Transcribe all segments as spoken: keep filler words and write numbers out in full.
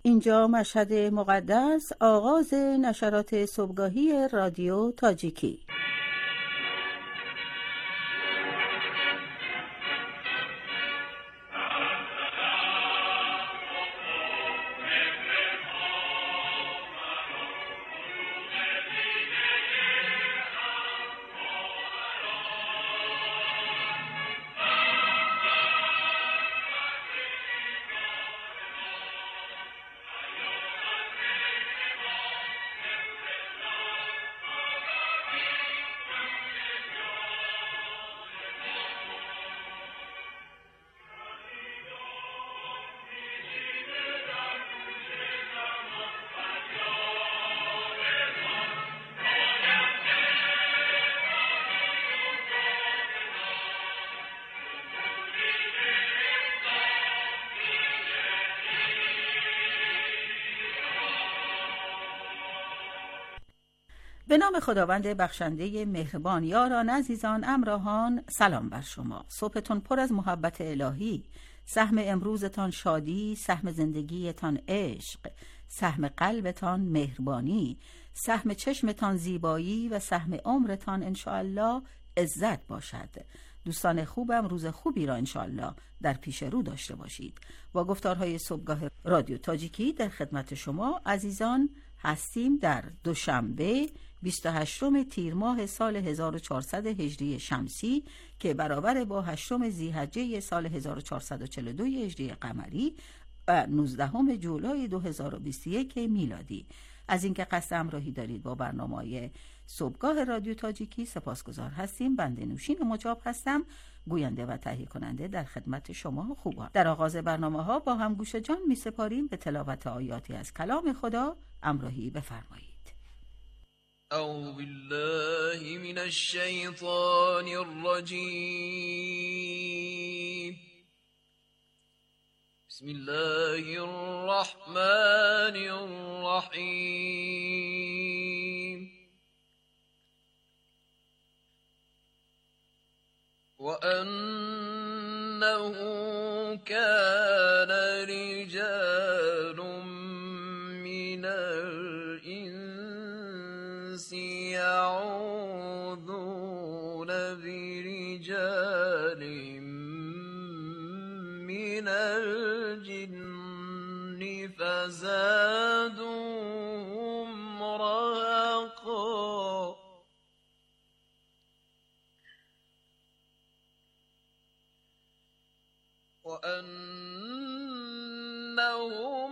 اینجا مشهد مقدس، آغاز نشرات صبحگاهی رادیو تاجیکی. به نام خداوند بخشنده مهربان. یاران عزیزان، همراهان، سلام بر شما. صبحتون پر از محبت الهی. سهم امروزتان شادی، سهم زندگیتان عشق، سهم قلبتان مهربانی، سهم چشمتان زیبایی و سهم عمرتان انشاءالله عزت باشد. دوستان خوبم، روز خوبی را انشاءالله در پیش رو داشته باشید. با گفتارهای صبحگاه رادیو تاجیکی در خدمت شما عزیزان هستیم در دوشنبه بیست و هشتم تیر ماه سال هزار و چهارصد هجری شمسی که برابر با هشتم ذی‌حجه سال هزار و چهارصد و چهل و دو هجری قمری و نوزدهم جولای دو هزار و بیست و یک میلادی. از اینکه قصد همراهی دارید با برنامه‌های صبحگاه رادیو تاجیکی سپاسگزار هستیم. بنده نوشین مجاب هستم، گوینده و تهیه کننده در خدمت شما خوبان. در آغاز برنامه‌ها با هم گوش جان می‌سپاریم به تلاوت آیاتی از کلام خدا. همراهی بفرمایید. اعوذ بالله من الشیطان الرجیم. بسم الله الرحمن الرحیم. وأنه كان رجال من الإنس يعوذون برجال من الجن فزادوهم رهقا. وأنهم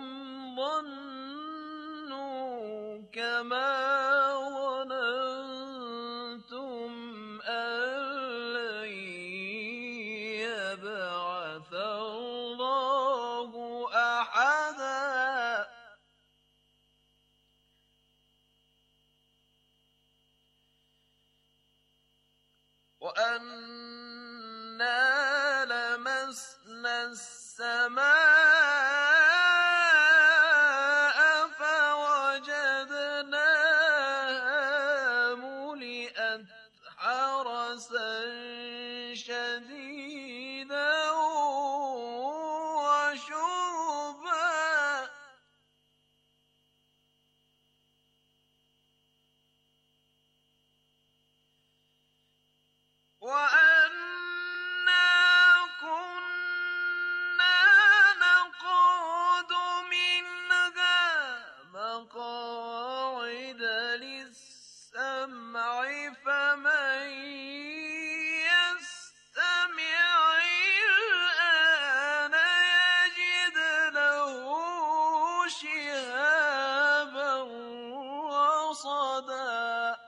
ظنوا كما ظننتم أن لن يبعث الله أحدا. وأنا لمسنا السماء فوجدناها ملئت حرسا شديدا وشهبا. وأنا كنا نقعد منها مقاعد للسمع فمن يستمع الآن يجد له شهابا رصدا.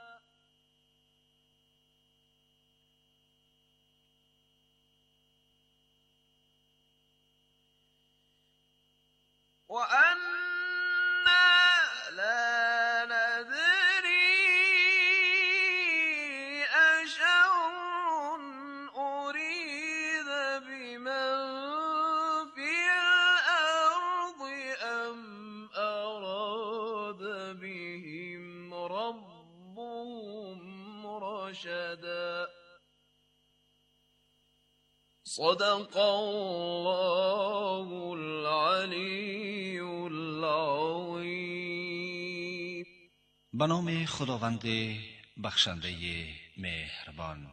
وأنا لا ندري أشر أريد بمن في الأرض أم أراد بهم ربهم رشدا. صدق الله العلي العظيم. به نام خداوند بخشنده مهربان.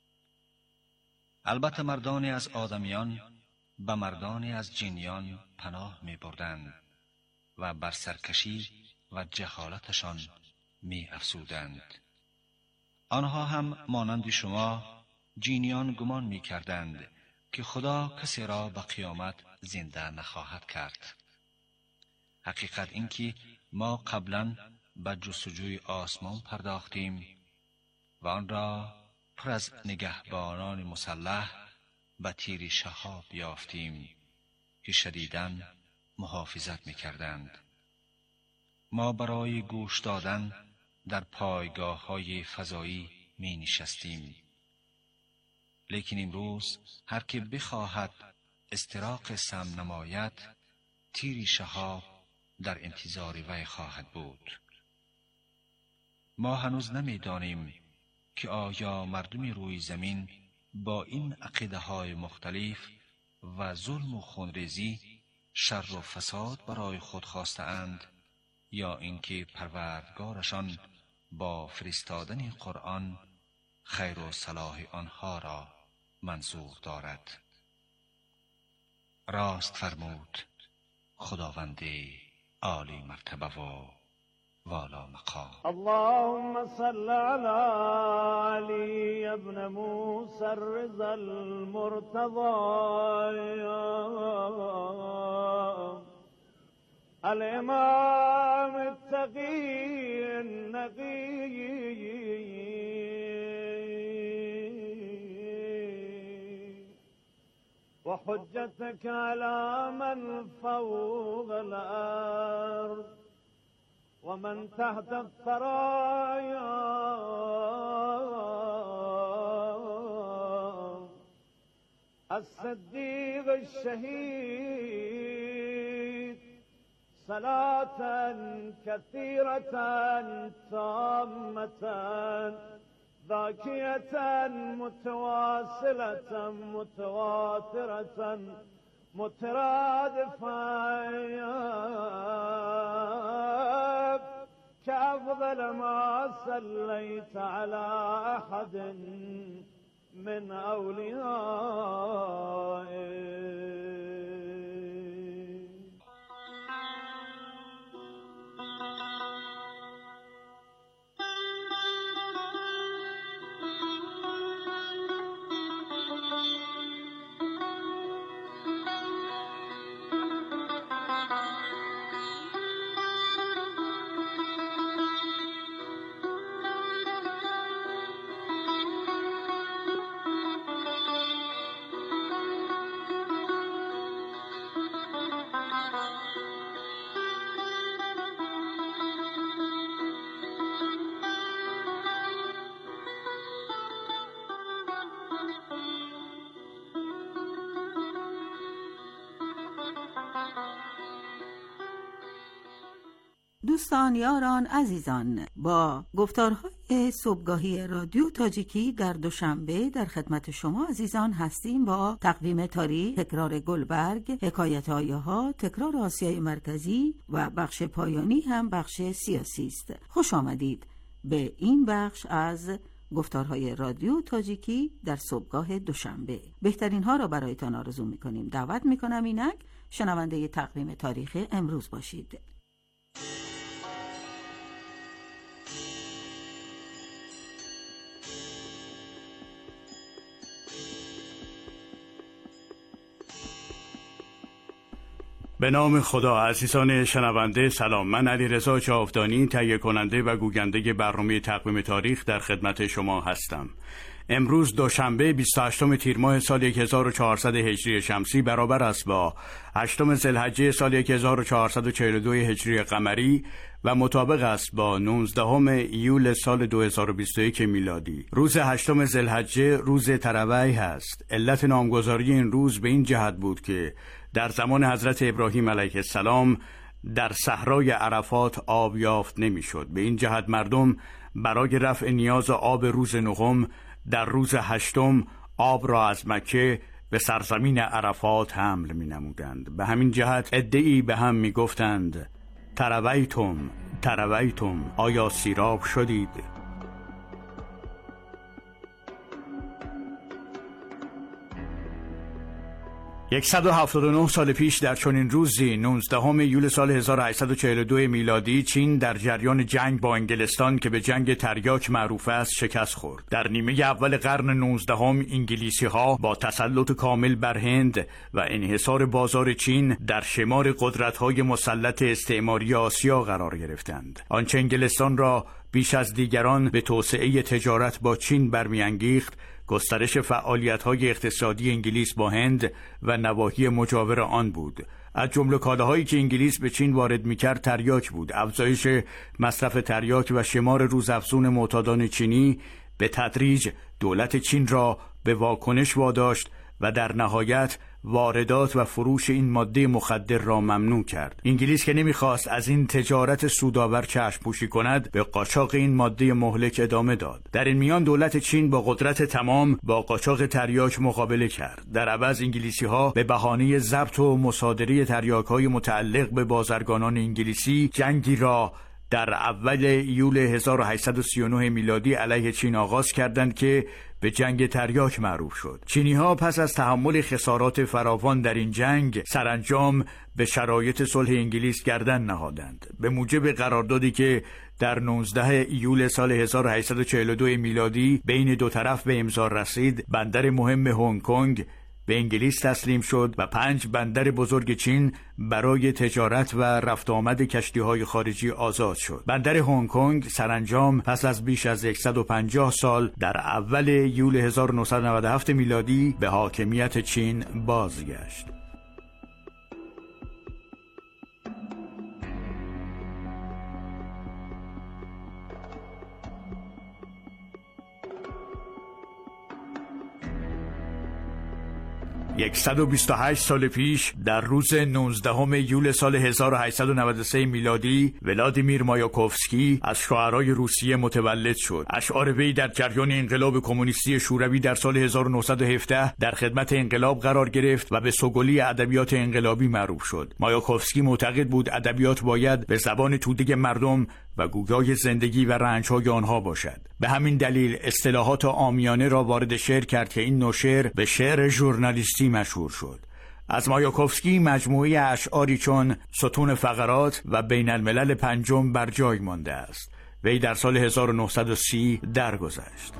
البته مردانی از آدمیان به مردانی از جنیان پناه می بردند و بر سرکشی و جهالتشان می افزودند. آنها هم مانند شما جنیان گمان می کردند که خدا کسی را به قیامت زنده نخواهد کرد. حقیقت این که ما قبلا به جستجوی آسمان پرداختیم و آن را پر از نگهبانان مسلح به تیر شهاب یافتیم که شدیداً محافظت می‌کردند. ما برای گوش دادن در پایگاه‌های فضایی می نشستیم. لیکن امروز هر که بخواهد استراق سم نماید، تیر شهاب در انتظار وی خواهد بود. ما هنوز نمی‌دانیم که آیا مردم روی زمین با این عقیده های مختلف و ظلم و خونریزی شر و فساد برای خود خواسته اند یا اینکه پروردگارشان با فرستادن قرآن خیر و صلاح آنها را منظور دارد. راست فرمود خداوند عالی مرتبه و والا مقام. اللهم صل على علي ابن موسى الرضا المرتضى الامام التقي النقي وحجتك على من فوق الارض ومن تحت الثرايا الصديق الشهيد صلاة كثيرة تامة ذاكية متواصلة متواترة مترادفة كأفضل ما صليت على أحد من أوليائك. دوستان، یاران، عزیزان، با گفتارهای صبحگاهی رادیو تاجیکی در دوشنبه در خدمت شما عزیزان هستیم با تقویم تاریخ، تکرار گلبرگ، حکایت آیه‌ها، تکرار آسیای مرکزی و بخش پایانی هم بخش سیاسی است. خوش آمدید به این بخش از گفتارهای رادیو تاجیکی در صبحگاه دوشنبه. بهترین ها را برایتان آرزو می‌کنیم. دعوت می‌کنم اینک شنونده تقویم تاریخ امروز باشید. به نام خدا. عزیزان شنونده سلام. من علیرضا جاودانی، تهیه کننده و گوینده برنامه تقویم تاریخ در خدمت شما هستم. امروز دوشنبه بیست و هشتم تیر ماه سال هزار و چهارصد هجری شمسی برابر است با هشتم ذوالحجه سال هزار و چهارصد و چهل و دو هجری قمری و مطابق است با نوزدهم ایول سال دو هزار و بیست و یک میلادی. روز هشتم ذوالحجه روز ترویح است. علت نامگذاری این روز به این جهت بود که در زمان حضرت ابراهیم علیه السلام در صحرای عرفات آب یافت نمی‌شد. به این جهت مردم برای رفع نیاز آب روز نهم در روز هشتم آب را از مکه به سرزمین عرفات حمل می‌نمودند. به همین جهت عده‌ای به هم می‌گفتند ترویتم ترویتم، آیا سیراب شدید؟ صد و هفتاد و نه سال پیش در چنین روزی نوزدهم ایول سال هزار و هشتصد و چهل و دو میلادی، چین در جریان جنگ با انگلستان که به جنگ تریاک معروف است شکست خورد. در نیمه اول قرن نوزدهم انگلیسی ها با تسلط کامل بر هند و انحصار بازار چین در شمار قدرت های مسلط استعماری آسیا قرار گرفتند. آنچه انگلستان را بیش از دیگران به توسعه تجارت با چین برمیانگیخت، گسترش فعالیت‌های اقتصادی انگلیس با هند و نواحی مجاور آن بود. از جمله کالاهایی که انگلیس به چین وارد می‌کرد تریاک بود. افزایش مصرف تریاک و شمار روزافزون معتادان چینی به تدریج دولت چین را به واکنش واداشت و در نهایت واردات و فروش این ماده مخدر را ممنوع کرد. انگلیس که نمیخواست از این تجارت سودآور چشم پوشی کند، به قاچاق این ماده مهلک ادامه داد. در این میان دولت چین با قدرت تمام با قاچاق تریاک مقابله کرد. در عوض انگلیسی ها به بهانه ضبط و مصادره تریاک های متعلق به بازرگانان انگلیسی جنگی را در اول ایول هزار و هشتصد و سی و نه میلادی علیه چین آغاز کردند که به جنگ تریاک معروف شد. چینی ها پس از تحمل خسارات فراوان در این جنگ سرانجام به شرایط صلح انگلیس گردن نهادند. به موجب قراردادی که در نوزدهم ایول سال هزار و هشتصد و چهل و دو میلادی بین دو طرف به امضا رسید، بندر مهم هنگ کنگ به انگلیس تسلیم شد و پنج بندر بزرگ چین برای تجارت و رفت آمد کشتی‌های خارجی آزاد شد. بندر هنگ کنگ سرانجام پس از بیش از صد و پنجاه سال در اول ایول هزار و نهصد و نود و هفت میلادی به حاکمیت چین بازگشت. صد و بیست و هشت سال پیش در روز نوزدهم ایول سال هزار و هشتصد و نود و سه میلادی ولادیمیر مایاکوفسکی از شاعرای روسیه متولد شد. اشعار وی در جریان انقلاب کمونیستی شوروی در سال هزار و نهصد و هفده در خدمت انقلاب قرار گرفت و به سوگلی ادبیات انقلابی معروف شد. مایاکوفسکی معتقد بود ادبیات باید به زبان توده مردم و گویای زندگی و رنج‌های آنها باشد. به همین دلیل اصطلاحات عامیانه را وارد شعر کرد که این نوع شعر به شعر ژورنالیستی مشهور شد. از مایاکوفسکی مجموعه اشعاری چون ستون فقرات و بین الملل پنجم بر جای مانده است. وی در سال هزار و نهصد و سی درگذشت.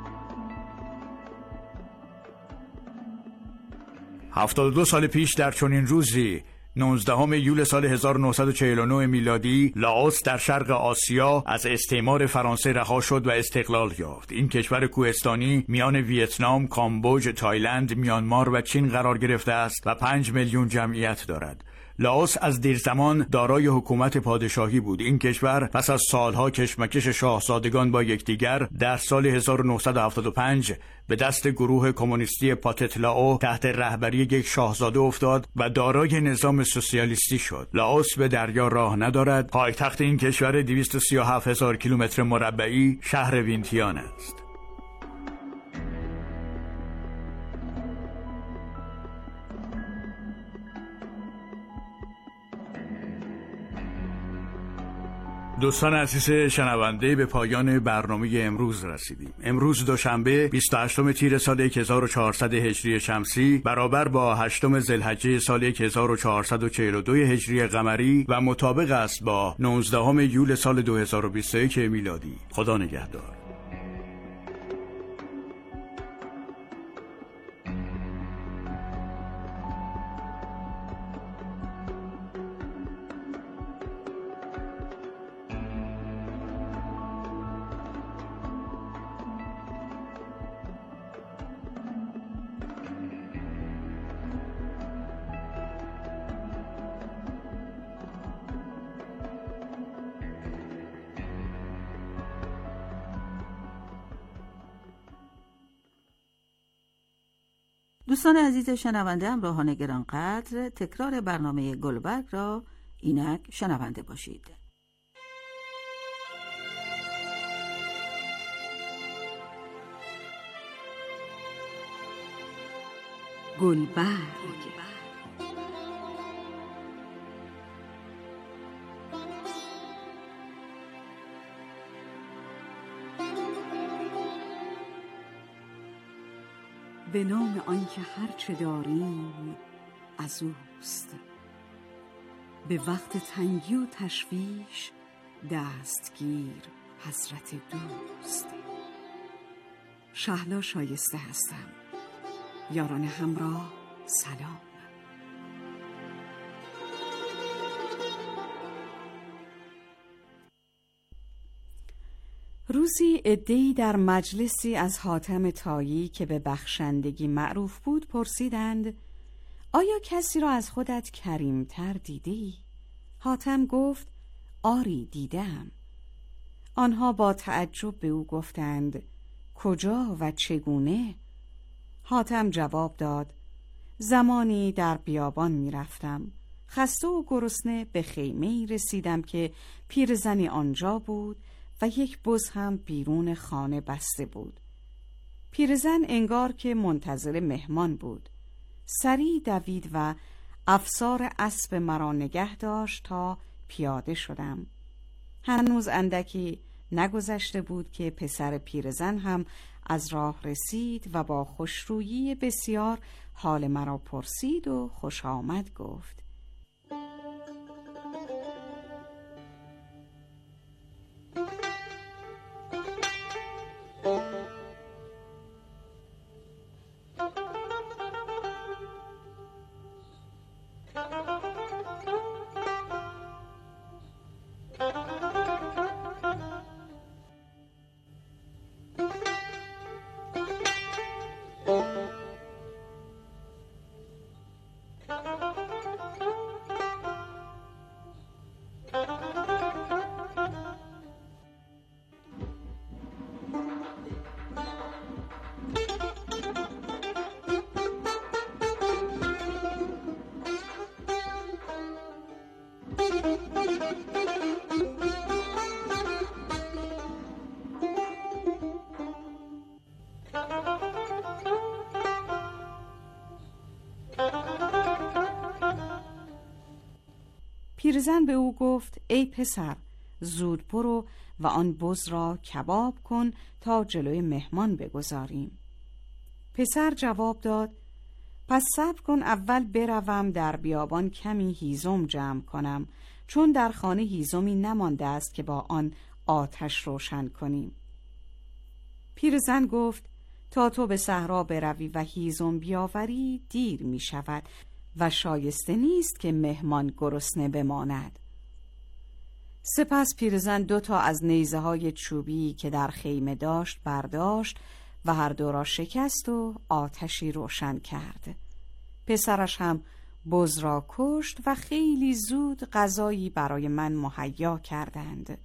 هفتاد و دو سال پیش در چنین روزی نوزدهم ایول سال هزار و نهصد و چهل و نه میلادی لاوس در شرق آسیا از استعمار فرانسه رها شد و استقلال یافت. این کشور کوهستانی میان ویتنام، کامبوج، تایلند، میانمار و چین قرار گرفته است و پنج میلیون جمعیت دارد. لاوس از دیر زمان دارای حکومت پادشاهی بود. این کشور پس از سالها کشمکش شاهزادگان با یکدیگر در سال هزار و نهصد و هفتاد و پنج به دست گروه کمونیستی پاتتلاو تحت رهبری یک شاهزاده افتاد و دارای نظام سوسیالیستی شد. لاوس به دریا راه ندارد. پایتخت این کشور دویست و سی و هفت هزار کیلومتر مربعی شهر وینتیان است. دوستان عزیز شنونده، به پایان برنامه امروز رسیدیم. امروز دوشنبه بیست و هشتم تیر سال هزار و چهارصد هجری شمسی برابر با هشتم ذوالحجه سال هزار و چهارصد و چهل و دو هجری قمری و مطابق است با نوزدهم ایول سال دو هزار و بیست و یک میلادی. خدا نگهدار. دوستان عزیز شنونده، همراهان گرانقدر، تکرار برنامه گلبرگ را اینک شنونده باشید. گلبرگ به نام آنکه هرچه داریم از اوست. به وقت تنگی و تشویش دستگیر حضرت دوست. شهلا شایسته هستم. یاران همراه سلام. روزی عده‌ای در مجلسی از حاتم طایی که به بخشندگی معروف بود پرسیدند: آیا کسی را از خودت کریمتر دیدی؟ حاتم گفت: آری دیدم. آنها با تعجب به او گفتند: کجا و چگونه؟ حاتم جواب داد: زمانی در بیابان می رفتم. خسته و گرسنه به خیمه‌ای رسیدم که پیرزنی آنجا بود و یک بز هم بیرون خانه بسته بود. پیرزن انگار که منتظر مهمان بود. سریع دوید و افسار اسب مرا نگه داشت تا پیاده شدم. هنوز اندکی نگذشته بود که پسر پیرزن هم از راه رسید و با خوشرویی بسیار حال مرا پرسید و خوش آمد گفت. پیرزن به او گفت: ای پسر، زود برو و آن بز را کباب کن تا جلوی مهمان بگذاریم. پسر جواب داد: پس صبر کن اول بروم در بیابان کمی هیزم جمع کنم، چون در خانه هیزمی نمانده است که با آن آتش روشن کنیم. پیرزن گفت: تا تو به صحرا بروی و هیزم بیاوری دیر می شود و شایسته نیست که مهمان گرسنه بماند. سپس پیرزن دو تا از نیزه های چوبی که در خیمه داشت برداشت و هر دو را شکست و آتشی روشن کرد. پسرش هم بز را کشت و خیلی زود غذایی برای من مهیا کردند.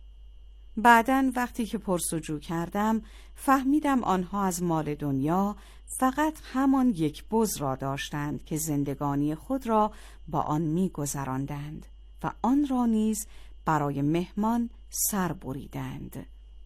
بعداً وقتی که پرسجو کردم فهمیدم آنها از مال دنیا فقط همان یک بز را داشتند که زندگانی خود را با آن می گذراندند و آن را نیز برای مهمان سر بریدند.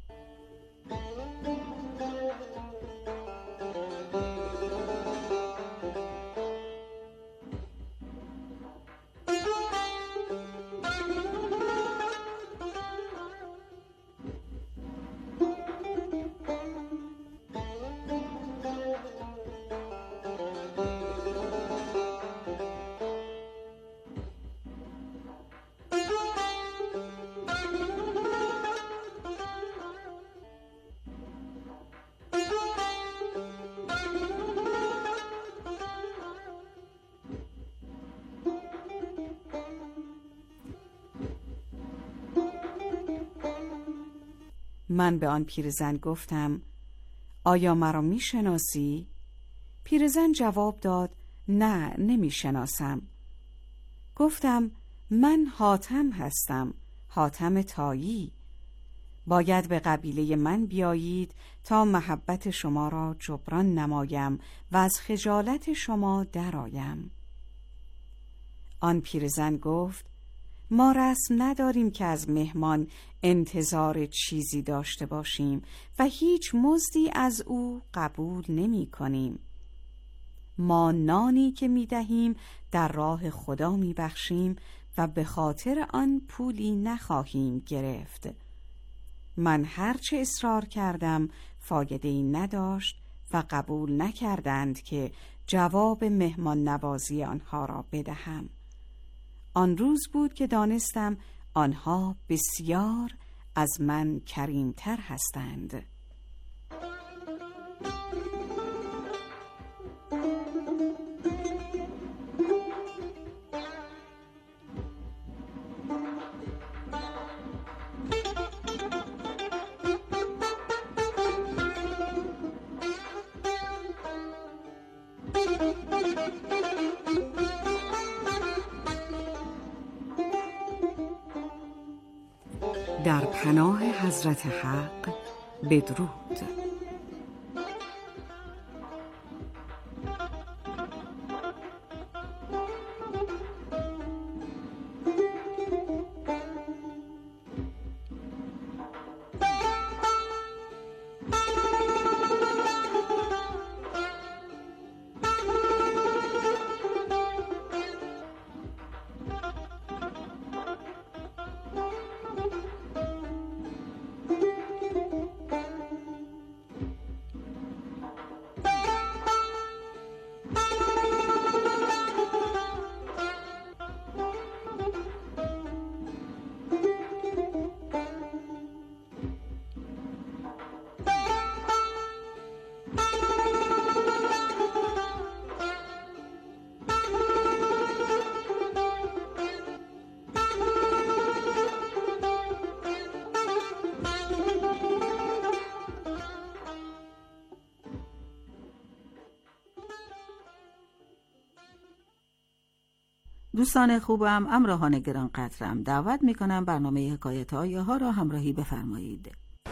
من به آن پیرزن گفتم: آیا مرا می شناسی؟ پیرزن جواب داد: نه، نمی شناسم. گفتم: من حاتم هستم، حاتم طایی. باید به قبیله من بیایید تا محبت شما را جبران نمایم و از خجالت شما درآیم. آن پیرزن گفت: ما رسم نداریم که از مهمان انتظار چیزی داشته باشیم و هیچ مزدی از او قبول نمی کنیم. ما نانی که می دهیم در راه خدا می بخشیم و به خاطر آن پولی نخواهیم گرفت. من هرچه اصرار کردم فایده‌ای نداشت و قبول نکردند که جواب مهمان نوازی آنها را بدهم. آن روز بود که دانستم آنها بسیار از من کریمتر هستند. در پناه حضرت حق بدرود. دوستان خوبم، همراهان گرانقدرم، دعوت میکنم برنامه حکایت آیه ها را همراهی بفرمایید.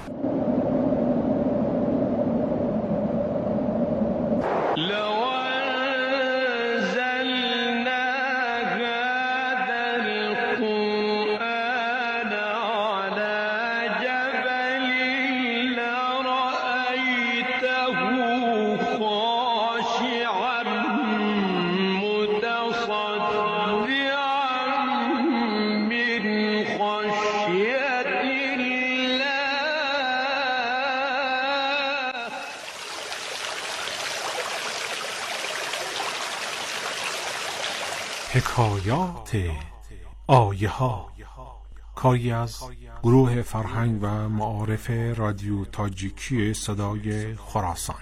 حکایات آیه ها، کاری از گروه فرهنگ و معارف رادیو تاجیکی صدای خراسان.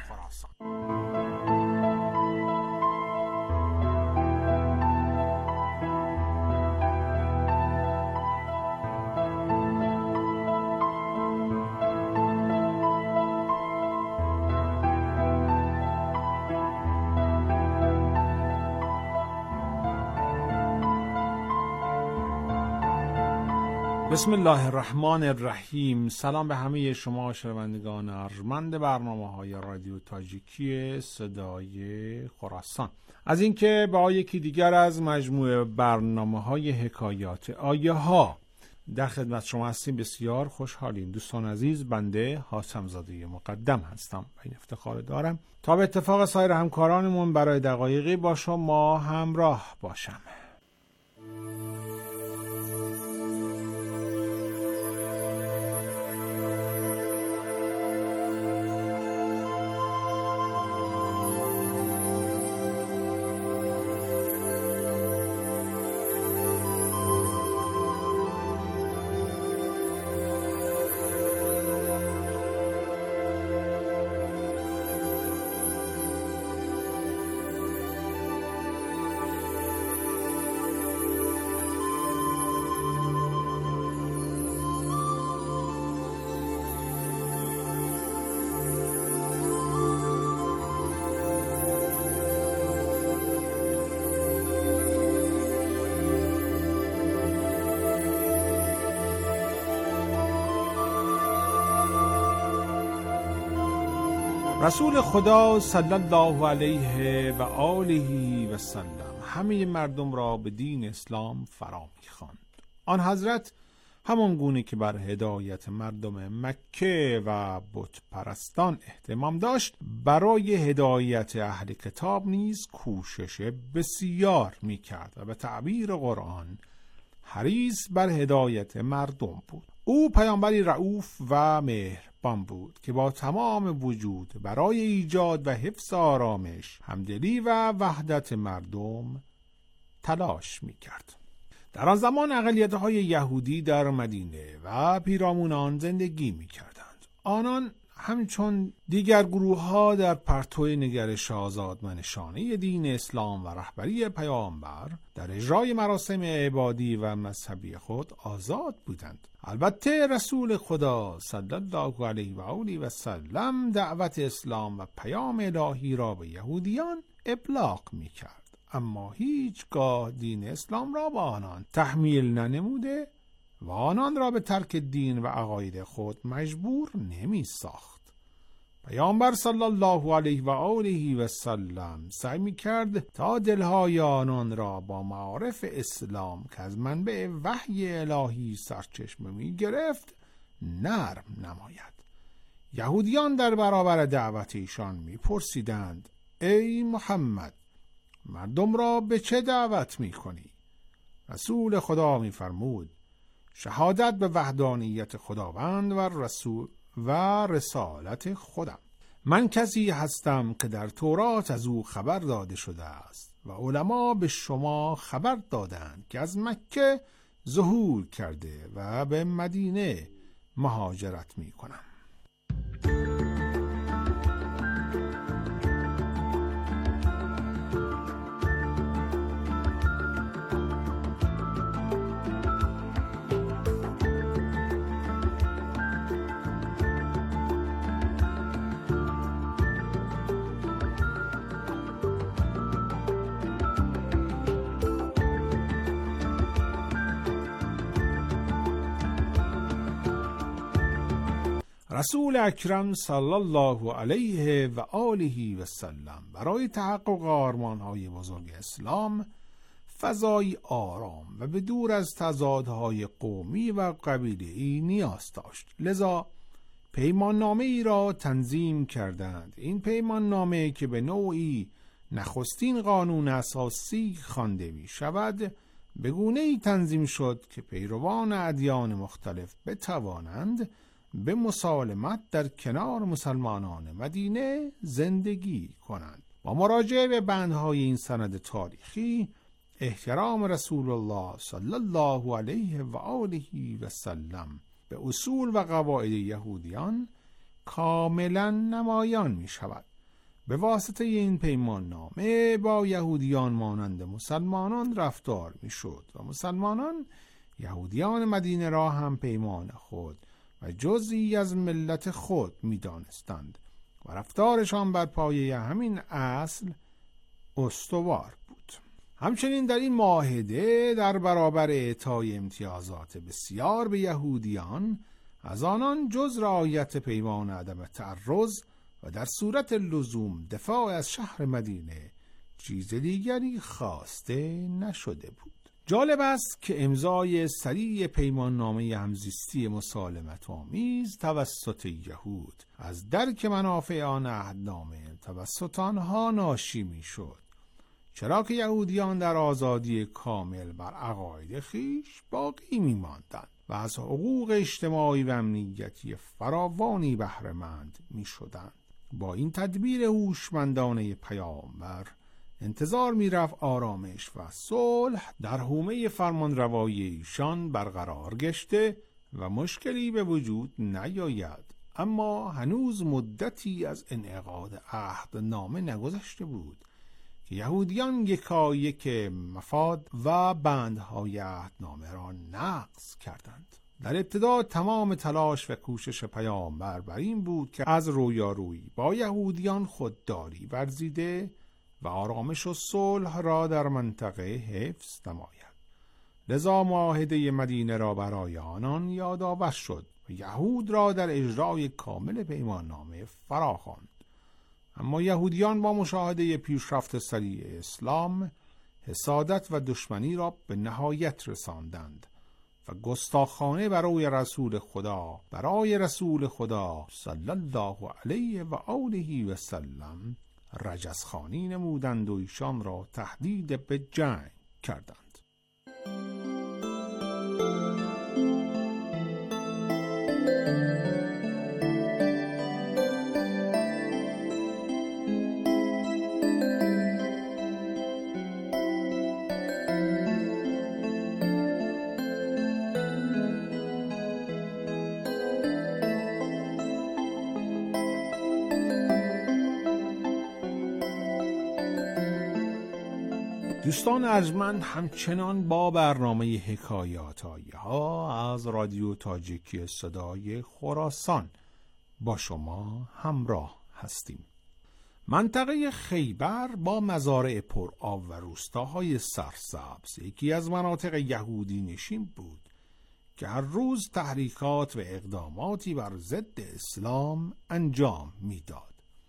بسم الله الرحمن الرحیم. سلام به همه شما شنوندگان ارجمند برنامه‌های رادیو تاجیکی صدای خراسان. از اینکه با یکی دیگر از مجموعه برنامه‌های حکایات آیه ها در خدمت شما هستیم بسیار خوشحالیم. دوستان عزیز، بنده حاتم زاده مقدم هستم و این افتخار دارم تا به اتفاق سایر همکارانمون برای دقایقی با شما همراه باشم. رسول خدا صلی الله علیه و آله و سلم همه مردم را به دین اسلام فرا می‌خواند. آن حضرت همان گونه که بر هدایت مردم مکه و بت پرستان اهتمام داشت، برای هدایت اهل کتاب نیز کوشش بسیار می‌کرد و به تعبیر قرآن حریص بر هدایت مردم بود. او پیامبری رؤوف و مهربان نگهبان بود که با تمام وجود برای ایجاد و حفظ آرامش، همدلی و وحدت مردم تلاش می‌کرد. در آن زمان اقلیت‌های یهودی در مدینه و پیرامون آن زندگی می‌کردند. آنان همچون دیگر گروه‌ها در پرتو نگرش آزادمنشانه دین اسلام و رهبری پیامبر در اجرای مراسم عبادی و مذهبی خود آزاد بودند. البته رسول خدا صلی الله علیه و آله و سلم دعوت اسلام و پیام الهی را به یهودیان ابلاغ می‌کرد، اما هیچگاه دین اسلام را به آنان تحمیل ننموده و آنان را به ترک دین و عقاید خود مجبور نمی ساخت. پیامبر صلی الله علیه و آله و سلم سعی می کرد تا دلهای آنان را با معارف اسلام که از منبع وحی الهی سرچشمه می گرفت نرم نماید. یهودیان در برابر دعوت ایشان می پرسیدند: ای محمد، مردم را به چه دعوت می کنی؟ رسول خدا می فرمود: شهادت به وحدانیت خداوند و رسول و رسالت خودم. من کسی هستم که در تورات از او خبر داده شده است و علما به شما خبر دادند که از مکه ظهور کرده و به مدینه مهاجرت می کنم. رسول اکرم صلی الله علیه و آله و سلم برای تحقق آرمان‌های بزرگ اسلام فضای آرام و به دور از تضادهای قومی و قبیله‌ای نیاز داشت. لذا پیمان نامه ای را تنظیم کردند. این پیمان نامه که به نوعی نخستین قانون اساسی خوانده می شود، به گونه‌ای تنظیم شد که پیروان ادیان مختلف بتوانند به مسالمت در کنار مسلمانان مدینه زندگی کنند. با مراجعه به بندهای این سند تاریخی، احترام رسول الله صلی الله علیه و آله و سلم به اصول و قواعد یهودیان کاملا نمایان می شود. به واسطه این پیمان نامه با یهودیان مانند مسلمانان رفتار می شد و مسلمانان یهودیان مدینه را هم پیمان خود و جزئی از ملت خود می دانستند و رفتارشان بر پایه همین اصل استوار بود. همچنین در این معاهده در برابر اعطای امتیازات بسیار به یهودیان، از آنان جز رعایت پیمان عدم تعرض و در صورت لزوم دفاع از شهر مدینه چیز دیگری خواسته نشده بود. جالب است که امضای سریع پیمان نامه همزیستی مسالمت آمیز توسط یهود از درک منافع آن عهدنامه توسط آنها ناشی می شد، چرا که یهودیان در آزادی کامل بر عقاید خویش باقی می ماندند و از حقوق اجتماعی و امنیتی فراوانی بهره مند می شدند. با این تدبیر هوشمندانه پیامبر انتظار می رفت آرامش و صلح در حومه فرمان روایی ایشان برقرار گشته و مشکلی به وجود نیاید. اما هنوز مدتی از انعقاد عهدنامه نگذشته بود که یهودیان یکا یک مفاد و بندهای عهدنامه را نقض کردند. در ابتدا تمام تلاش و کوشش پیامبر بر این بود که از رویارویی با یهودیان خودداری ورزیده و آرامش و صلح را در منطقه حفظ نماید. لذا معاهده مدینه را برای آنان یادآور شد و یهود را در اجرای کامل پیمان نامه فراخواند. اما یهودیان با مشاهده پیشرفت سریع اسلام حسادت و دشمنی را به نهایت رساندند و گستاخانه برای رسول خدا برای رسول خدا صلی الله علیه و آله و سلم رجزخوانی نمودند و ایشان را تهدید به جنگ کردند. دوستان ارجمند، همچنان با برنامه حکایات ها از رادیو تاجیکی صدای خراسان با شما همراه هستیم. منطقه خیبر با مزارع پر آب و روستاهای سرسبز یکی از مناطق یهودی نشین بود که هر روز تحریکات و اقداماتی بر ضد اسلام انجام میداد.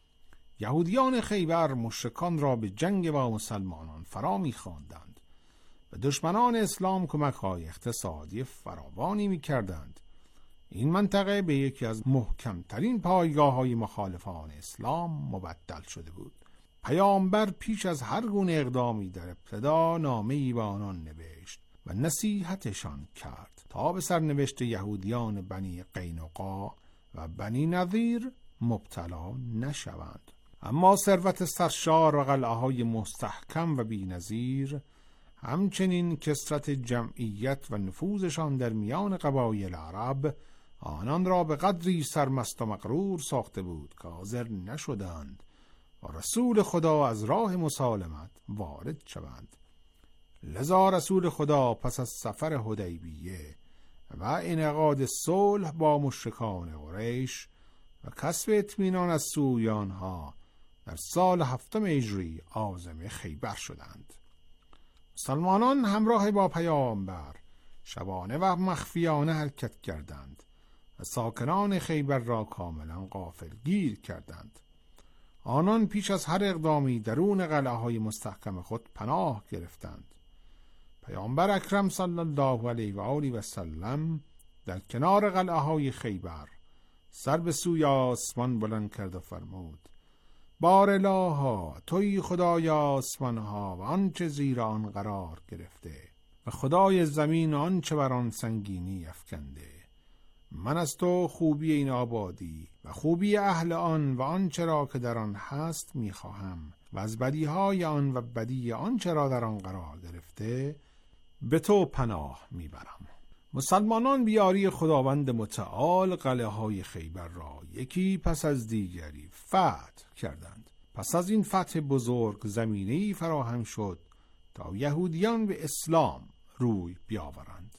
یهودیان خیبر مشرکان را به جنگ با مسلمانان فرا می‌خواندند و دشمنان اسلام کمک‌های اقتصادی فراوانی می‌کردند. این منطقه به یکی از محکمترین پایگاه‌های مخالفان اسلام مبدل شده بود. پیامبر پیش از هر گونه اقدامی در ابتدا نامه‌ای به آنان نوشت و نصیحتشان کرد تا به سرنوشت یهودیان بنی قینقاع و بنی نظیر مبتلا نشوند. اما ثروت سرشار و قلعه‌های مستحکم و بی‌نظیر، همچنین کثرت جمعیت و نفوذشان در میان قبایل عرب آنان را به قدری سرمست و مغرور ساخته بود که حاضر نشدند و رسول خدا از راه مسالمت وارد شوند. لذا رسول خدا پس از سفر حدیبیه و انعقاد صلح با مشرکان قریش و کسب اطمینان از سوی آنها در سال هفتم هجری عازم خیبر شدند. مسلمانان همراه با پیامبر شبانه و مخفیانه حرکت کردند و ساکنان خیبر را کاملا غافلگیر کردند. آنان پیش از هر اقدامی درون قلعه‌های مستحکم خود پناه گرفتند. پیامبر اکرم صلی الله علیه و آله و سلم در کنار قلعه‌های خیبر سر به سوی آسمان بلند کرد و فرمود: بار الها، توی خدای آسمان ها و آنچه زیر آن قرار گرفته و خدای زمین آنچه بر آن سنگینی افکنده. من از تو خوبی این آبادی و خوبی اهل آن و آنچه را که در آن هست میخواهم و از بدیهای آن و بدی آنچه را در آن قرار گرفته به تو پناه میبرم. مسلمانان بیاری خداوند متعال قلعه های خیبر را یکی پس از دیگری فتح کردند. پس از این فتح بزرگ زمینه‌ای فراهم شد تا یهودیان به اسلام روی بیاورند.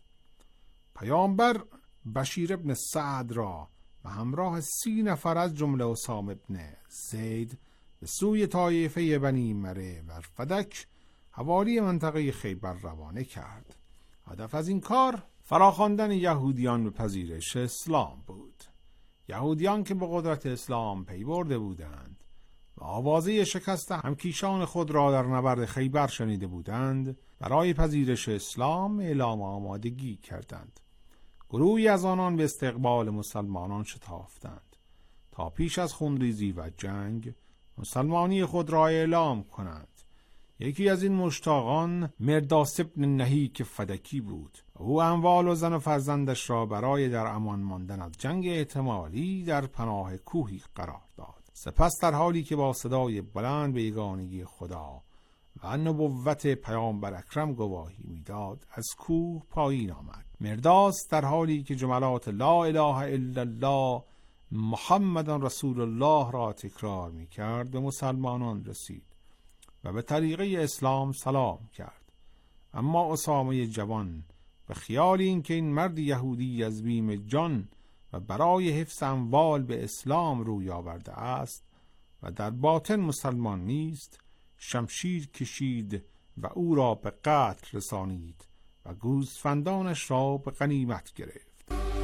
پیامبر بشیر ابن سعد را و همراه سی نفر از جمله اسامه ابن زید به سوی طایفه بنی مره و فدک حوالی منطقه خیبر روانه کرد. هدف از این کار فراخواندن یهودیان به پذیرش اسلام بود. یهودیان که به قدرت اسلام پی برده بودند و آوازه شکست همکیشان خود را در نبرد خیبر شنیده بودند، برای پذیرش اسلام اعلام آمادگی کردند. گروهی از آنان به استقبال مسلمانان شتافتند تا پیش از خونریزی و جنگ مسلمانی خود را اعلام کنند. یکی از این مشتاقان مرداس ابن نهیک فدکی بود. او اموال و زن و فرزندش را برای در امان ماندن از جنگ احتمالی در پناه کوهی قرار داد. سپس در حالی که با صدای بلند به یگانگی خدا و نبوت پیامبر اکرم گواهی میداد از کوه پایین آمد. مرداس در حالی که جملات لا اله الا الله محمد رسول الله را تکرار میکرد به مسلمانان رسید و به طریقه اسلام سلام کرد. اما اسامه جوان به خیال اینکه این مرد یهودی از بیم جان و برای حفظ اموال به اسلام روی آورده است و در باطن مسلمان نیست، شمشیر کشید و او را به قتل رسانید و گوسفندانش را به غنیمت گرفت.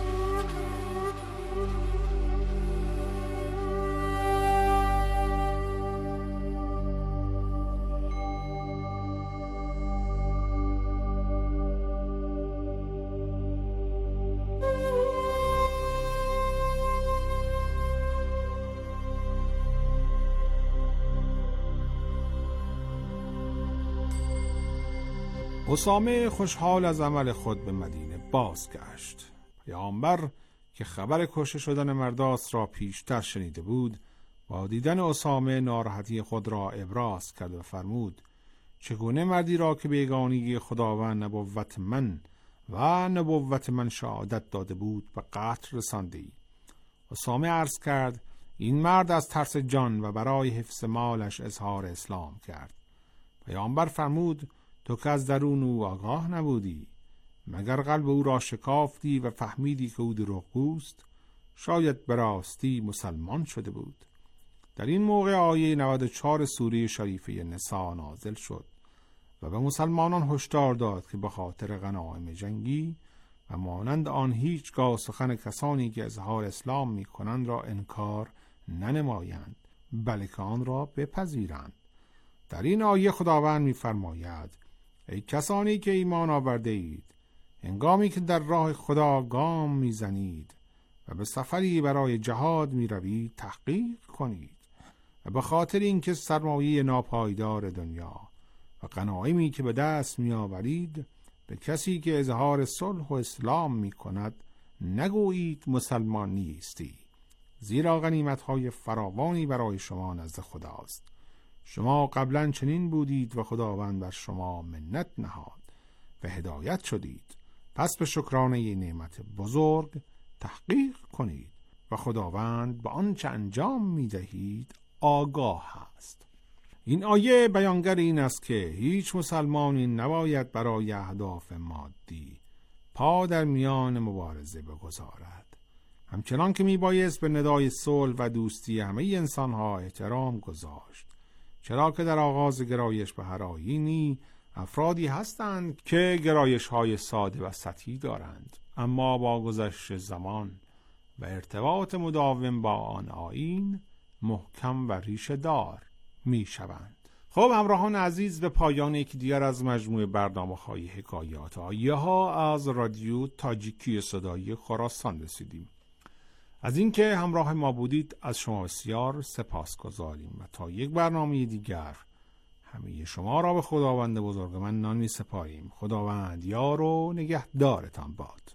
اسامه خوشحال از عمل خود به مدینه بازگشت. پیامبر که خبر کشته شدن مرداس را پیشتر شنیده بود، با دیدن اسامه ناراحتی خود را ابراز کرد و فرمود: چگونه مردی را که بیگانگی خداوند نبوت من و نبوت من شهادت داده بود به قتل رسانده‌ای؟ اسامه عرض کرد: این مرد از ترس جان و برای حفظ مالش اظهار اسلام کرد. پیامبر فرمود: تو که از درون او آگاه نبودی، مگر قلب او را شکافتی و فهمیدی که او دروغگوست، شاید به راستی مسلمان شده بود. در این موقع آیه نود و چهار سوره شریفه نساء نازل شد و به مسلمانان هشدار داد که به خاطر غنایم جنگی و مانند آن هیچگاه سخن کسانی که اظهار اسلام می کنند را انکار ننمایند، بلکه آن را بپذیرند. در این آیه خداوند می فرماید: ای کسانی که ایمان آورده اید، هنگامی که در راه خدا گام می زنید و به سفری برای جهاد می روید تحقیق کنید و به خاطر اینکه سرمایه ناپایدار دنیا و غنایمی که به دست می آورید به کسی که اظهار صلح و اسلام می کند نگویید مسلمان نیستی، زیرا غنیمت‌های فراوانی برای شما نزد خداست. شما قبلا چنین بودید و خداوند بر شما منت نهاد و هدایت شدید، پس به شکرانه این نعمت بزرگ تحقیق کنید و خداوند به آنچه انجام می دهید آگاه است. این آیه بیانگر این است که هیچ مسلمانی نباید برای اهداف مادی پا در میان مبارزه بگذارد، همچنان که می بایست به ندای صلح و دوستی همه انسانها احترام گذاشت، چرا که در آغاز گرایش به هر آیینی افرادی هستند که گرایش های ساده و سطحی دارند، اما با گذشت زمان و ارتباط مداوم با آن آیین محکم و ریشه دار می شوند. خب همراهان عزیز، به پایان یکی دیگر از مجموعه برنامه‌های حکایات آیه ها از رادیو تاجیکی صدای خراسان رسیدیم. از اینکه همراه ما بودید از شما بسیار سپاسگزاریم و تا یک برنامه دیگر همه شما را به خداوند بزرگ منان می سپاریم. خداوند یار و نگهدارتان باد.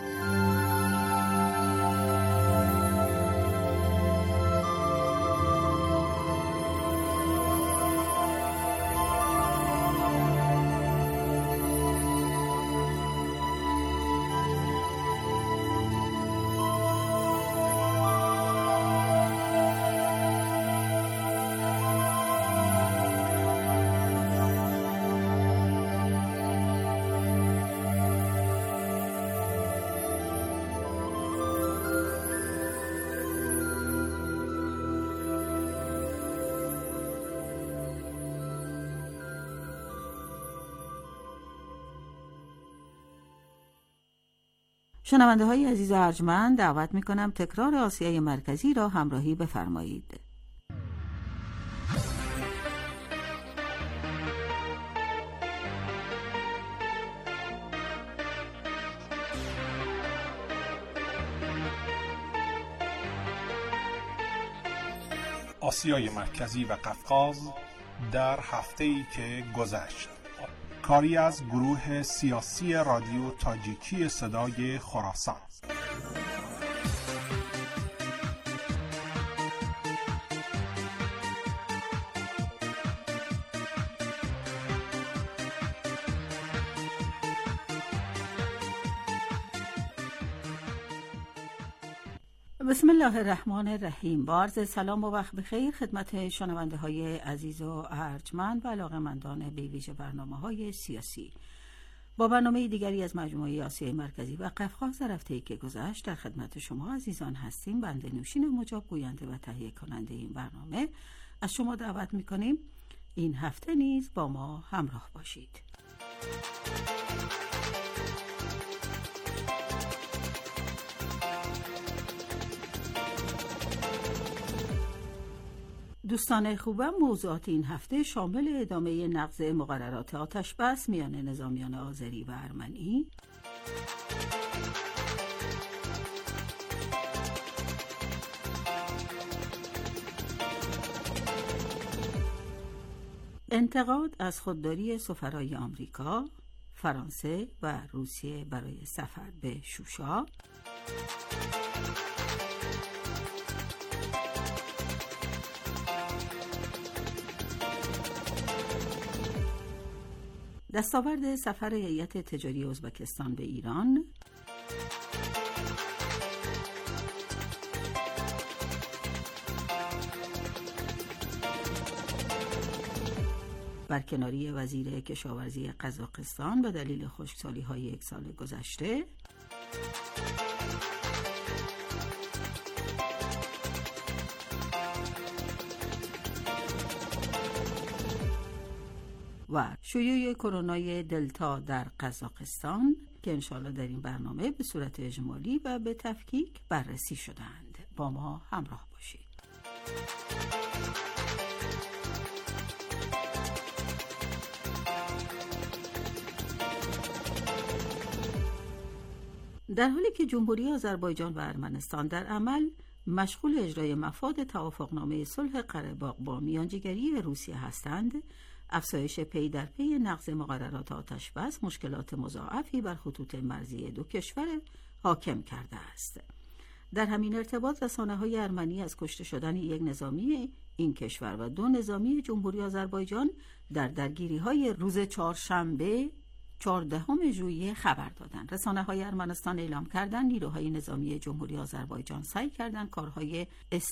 شنونده های عزیز و ارجمند، دعوت می کنم تکرار آسیای مرکزی را همراهی بفرمایید. آسیای مرکزی و قفقاز در هفته‌ای که گذشت، کاری از گروه سیاسی رادیو تاجیکی صدای خراسان. بسم الله الرحمن الرحیم. با عرض سلام و وقت بخیر خدمت شنونده های عزیز و ارجمند و علاقه‌مندان به ویژه برنامه‌های سیاسی. با برنامه دیگری از مجموعه آسیای مرکزی و قفقاز در هفته‌ای که گذشت در خدمت شما عزیزان هستیم. بنده نوشین مجاب گوینده و تهیه کننده این برنامه از شما دعوت می‌کنیم این هفته نیز با ما همراه باشید. دوستان خوبم، موضوعات این هفته شامل ادامه نقض مقررات آتشبس میان نظامیان آذری و ارمنی، انتقاد از خودداری سفرای آمریکا، فرانسه و روسیه برای سفر به شوشا، دستاورد سفر هیئت تجاری ازبکستان به ایران، برکناری وزیر کشاورزی قزاقستان به دلیل خشکسالی‌های یک سال گذشته، و شیوع کرونای دلتا در قزاقستان که انشاءالله در این برنامه به صورت اجمالی و به تفکیک بررسی شدند. با ما همراه باشید. در حالی که جمهوری آذربایجان و ارمنستان در عمل مشغول اجرای مفاد توافقنامه صلح قره‌باغ با میانجیگری روسیه هستند، افزایش پی در پی نقض مقررات آتشبس مشکلات مضاعفی بر خطوط مرزی دو کشور حاکم کرده است. در همین ارتباط رسانه‌های ارمنی از کشته شدن یک نظامی این کشور و دو نظامی جمهوری آذربایجان در درگیری‌های روز چهارشنبه چهاردهم ژوئیه خبر دادند. رسانه‌های ارمنستان اعلام کردند نیروهای نظامی جمهوری آذربایجان سعی کردند کارهای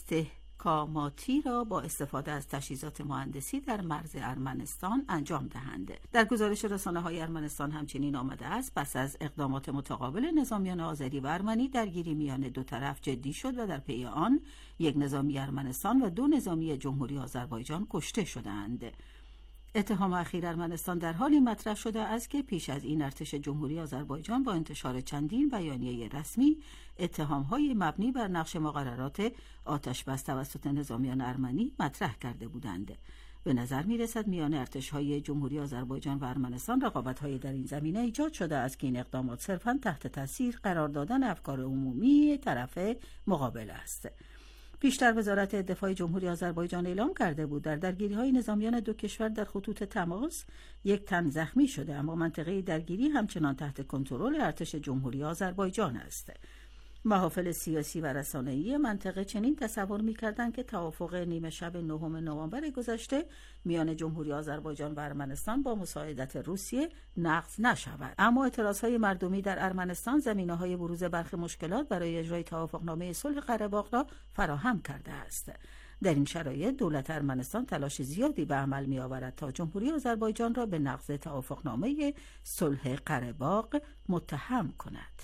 استحکاماتی را با استفاده از تجهیزات مهندسی در مرز ارمنستان انجام دهند. در گزارش رسانه‌های ارمنستان همچنین آمده است پس از اقدامات متقابل نظامیان آذری و ارمنی درگیری میان دو طرف جدی شد و در پی آن یک نظامی ارمنستان و دو نظامی جمهوری آذربایجان کشته شدند. اتهام اخیر ارمنستان در حالی مطرح شده است که پیش از این ارتش جمهوری آذربایجان با انتشار چندین بیانیه رسمی اتهام‌های مبنی بر نقض مقررات آتشبس توسط نظامیان ارمنی مطرح کرده بودند. به نظر می‌رسد میان ارتش‌های جمهوری آذربایجان و ارمنستان رقابت‌های در این زمینه ایجاد شده است که این اقدامات صرفاً تحت تاثیر قرار دادن افکار عمومی طرف مقابل است. پیشتر وزارت دفاع جمهوری آذربایجان اعلام کرده بود در درگیری‌های نظامیان دو کشور در خطوط تماس یک تن زخمی شده، اما منطقه درگیری همچنان تحت کنترل ارتش جمهوری آذربایجان است. محافل سیاسی و رسانه‌ای منطقه چنین تصور می‌کردند که توافق نیمه شب نهم نوامبر گذشته میان جمهوری آذربایجان و ارمنستان با مساعدت روسیه نقض نشود، اما اعتراضهای مردمی در ارمنستان زمینه‌های بروز برخی مشکلات برای اجرای توافقنامه صلح قره‌باغ را فراهم کرده است. در این شرایط دولت ارمنستان تلاش زیادی به عمل می‌آورد تا جمهوری آذربایجان را به نقض توافقنامه صلح قره‌باغ متهم کند.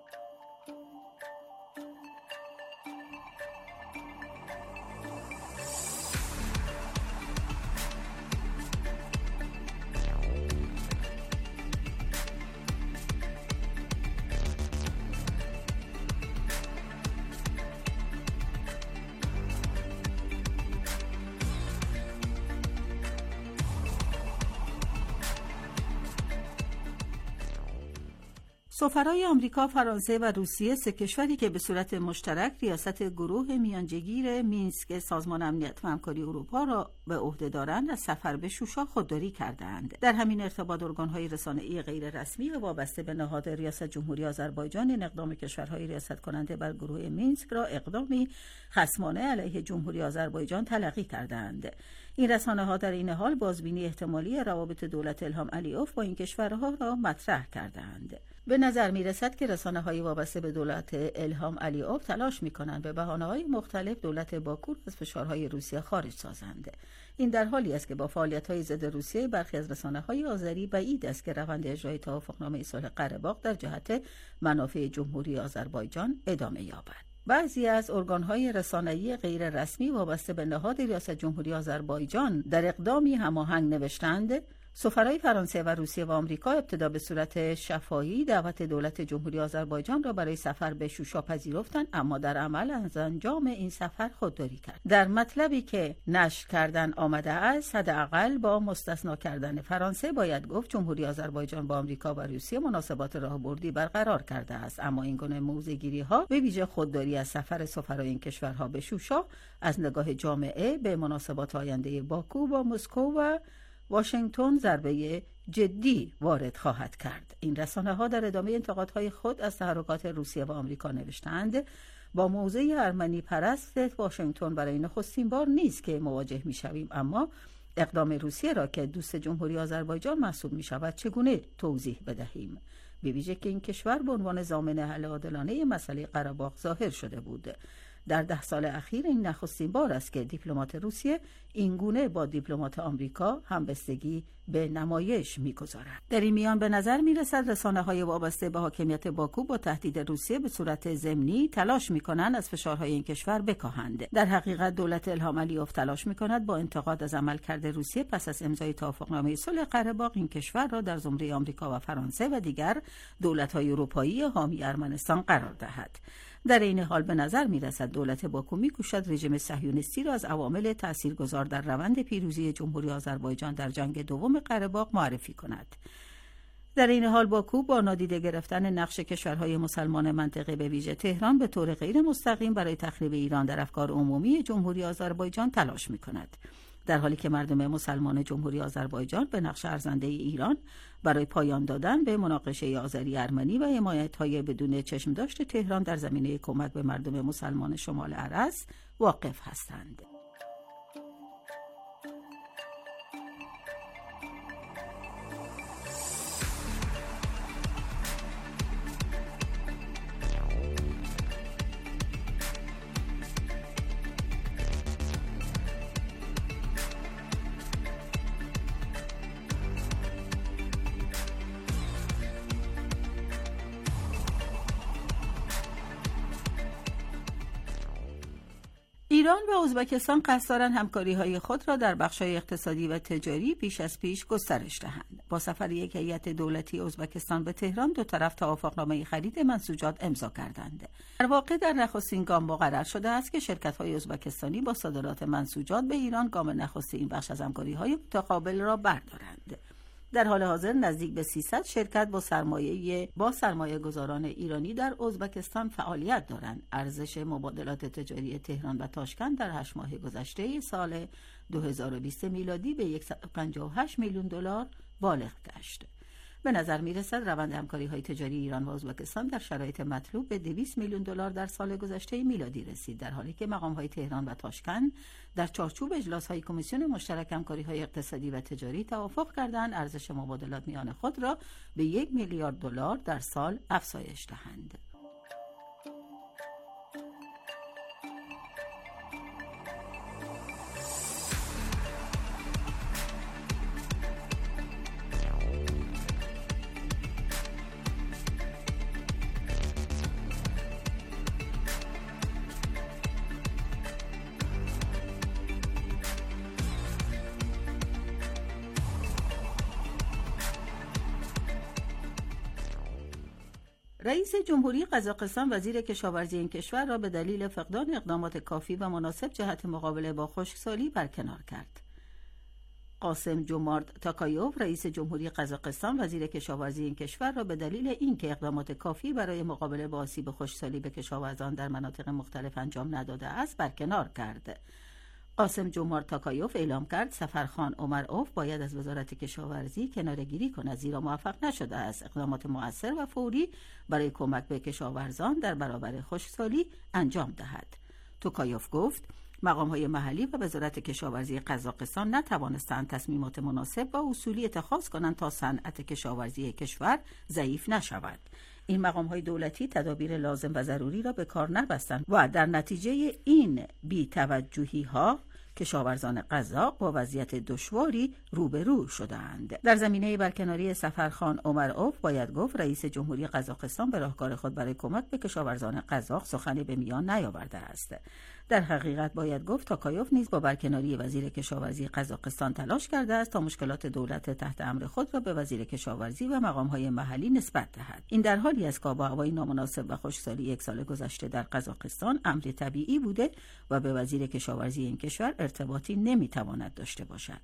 سفرای آمریکا، فرانسه و روسیه، سه کشوری که به صورت مشترک ریاست گروه میانجیگیر مینسک سازمان امنیت و همکاری اروپا را به عهده دارند، از سفر به شوشا خودداری کردند. در همین ارتباط ارگان‌های رسانه‌ای غیر رسمی و وابسته به نهاد ریاست جمهوری آذربایجان این اقدام کشورهای ریاست کننده بر گروه مینسک را اقدامی خصمانه علیه جمهوری آذربایجان تلقی کردند. این رسانه‌ها در این حال بازبینی احتمالی روابط دولت الهام علیوف با این کشورها را مطرح کردند. به نظر می‌رسد که رسانه‌های وابسته به دولت الهام علیوف تلاش می‌کنند به بهانه‌های مختلف دولت باکو را از فشارهای روسیه خارج سازند. این در حالی است که با فعالیت‌های ضد روسیه برخی از رسانه‌های آذری بعید است که روند اجرای توافقنامه صلح قره‌باغ در جهت منافع جمهوری آذربایجان ادامه یابد. بعضی از ارگان‌های رسانه‌ای غیر رسمی وابسته به نهاد ریاست جمهوری آذربایجان در اقدامی هماهنگ نوشتند سفرای فرانسه و روسیه و آمریکا ابتدا به صورت شفاهی دعوت دولت جمهوری آذربایجان را برای سفر به شوشا پذیرفتند، اما در عمل از انجام این سفر خودداری کرد. در مطلبی که نشر کردن آمده است، حداقل با مستثنا کردن فرانسه باید گفت جمهوری آذربایجان با آمریکا و روسیه مناسبات راهبردی برقرار کرده است، اما این گونه موضع‌گیری‌ها به ویژه خودداری از سفر سفرای این کشورها به شوشا از نگاه جامعه به مناسبات آینده باکو با مسکو و واشنگتن ضربه جدی وارد خواهد کرد. این رسانه‌ها در ادامه انتقادهای خود از تحرکات روسیه و آمریکا نوشتند با موضع ارمنی پرست واشنگتن برای نخستین بار نیست که مواجه می‌شویم، اما اقدام روسیه را که دوست جمهوری آذربایجان محسوب می‌شود چگونه توضیح بدهیم؟ به ویژه که این کشور به عنوان ضامن حل عادلانه مسئله قره‌باغ ظاهر شده بود. در ده سال اخیر این نخستین بار است که دیپلمات روسیه اینگونه با دیپلمات آمریکا همبستگی به نمایش می‌گذارد. در این میان به نظر می‌رسد رسانه‌های وابسته به حاکمیت باکو با تهدید روسیه به صورت ضمنی تلاش می‌کنند از فشارهای این کشور بکاهند. در حقیقت دولت الهام علیوف تلاش می‌کند با انتقاد از عملکرد روسیه پس از امضای توافقنامه صلح قره باغ این کشور را در زمره آمریکا و فرانسه و دیگر دولت‌های اروپایی حامی ارمنستان قرار دهد. در این حال به نظر می‌رسد دولت باکو می‌کوشد رژیم صهیونیستی را از عوامل تاثیرگذار در روند پیروزی جمهوری آذربایجان در جنگ دوم قره باغ معرفی کند. در این حال باکو با نادیده گرفتن نقش کشورهای مسلمان منطقه به ویژه تهران به طور غیر مستقیم برای تخریب ایران در افکار عمومی جمهوری آذربایجان تلاش می‌کند. در حالی که مردم مسلمان جمهوری آذربایجان به نقش ارزنده ایران برای پایان دادن به مناقشه آذری ارمنی و حمایت‌های بدون چشم داشت تهران در زمینه کمک به مردم مسلمان شمال ارس واقف هستند. ایران و ازبکستان قصد دارند همکاری‌های خود را در بخش‌های اقتصادی و تجاری پیش از پیش گسترش دهند. با سفر یک هیئت دولتی ازبکستان به تهران، دو طرف توافقنامه خرید منسوجات امضا کردند. در واقع در نخستین گام مقرر شده است که شرکت‌های ازبکستانی با صادرات منسوجات به ایران گام نخست این بخش از همکاری‌های متقابل را بردارند. در حال حاضر نزدیک به سیصد شرکت با سرمایه با سرمایه گذاران ایرانی در ازبکستان فعالیت دارند. ارزش مبادلات تجاری تهران و تاشکند در هشت ماه گذشته سال دو هزار و بیست میلادی به صد و پنجاه و هشت میلیون دلار بالغ گشت. به نظر می‌رسد روند همکاری‌های تجاری ایران و ازبکستان در شرایط مطلوب به دویست میلیون دلار در سال گذشته میلادی رسید، در حالی که مقام‌های تهران و تاشکند در چارچوب اجلاس‌های کمیسیون مشترک همکاری‌های اقتصادی و تجاری توافق کردند ارزش مبادلات میان خود را به یک میلیارد دلار در سال افزایش دهند. رئیس جمهوری قزاقستان وزیر کشاورزی این کشور را به دلیل فقدان اقدامات کافی و مناسب جهت مقابله با خشکسالی برکنار کرد. قاسم جومارت تاکایوف رئیس جمهوری قزاقستان وزیر کشاورزی این کشور را به دلیل اینکه اقدامات کافی برای مقابله با آسیب خشکسالی به کشاورزان در مناطق مختلف انجام نداده است برکنار کرد. قاسم جومارت تاکایوف اعلام کرد سفرخان عمرآف باید از وزارت کشاورزی کناره‌گیری کند، زیرا موفق نشده است اقدامات مؤثر و فوری برای کمک به کشاورزان در برابر خشکسالی انجام دهد. توکایوف گفت مقام‌های محلی و وزارت کشاورزی قزاقستان نتوانستند تصمیمات مناسب و اصولی اتخاذ کنند تا صنعت کشاورزی کشور ضعیف نشود. این مقام‌های دولتی تدابیر لازم و ضروری را به کار نبستند و در نتیجه این بی‌توجهی‌ها کشاورزان قزاق با وضعیت دشواری روبرو شدند. در زمینه برکناری سفرخان عمرآف باید گفت رئیس جمهوری قزاقستان به راهکار خود برای کمک به کشاورزان قزاق سخنی به میان نیاورده است. در حقیقت باید گفت تاکایوف نیز با برکناری وزیر کشاورزی قزاقستان تلاش کرده است تا مشکلات دولت تحت امر خود را به وزیر کشاورزی و مقام‌های محلی نسبت دهد. این در حالی است که با هوای نامناسب و خشکسالی یک سال گذشته در قزاقستان امر طبیعی بوده و به وزیر کشاورزی این کشور ارتباطی نمیتواند داشته باشد.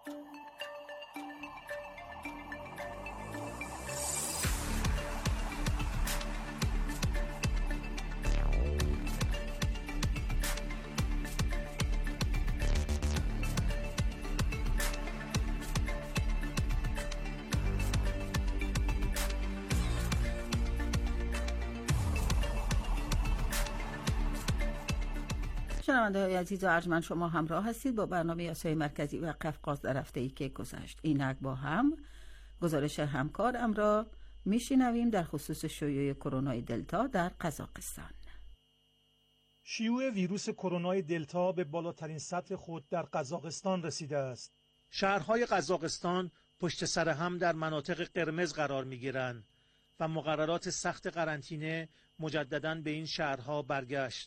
شنونده‌های عزیز و ارجمند، شما همراه هستید با برنامه آسیای مرکزی و قفقاز در هفته‌ای که گذشت. اینک با هم گزارش همکارم را میشنویم در خصوص شیوع کرونا دلتا در قزاقستان. شیوع ویروس کرونا دلتا به بالاترین سطح خود در قزاقستان رسیده است. شهرهای قزاقستان پشت سر هم در مناطق قرمز قرار می‌گیرند و مقررات سخت قرنطینه مجدداً به این شهرها برگشت.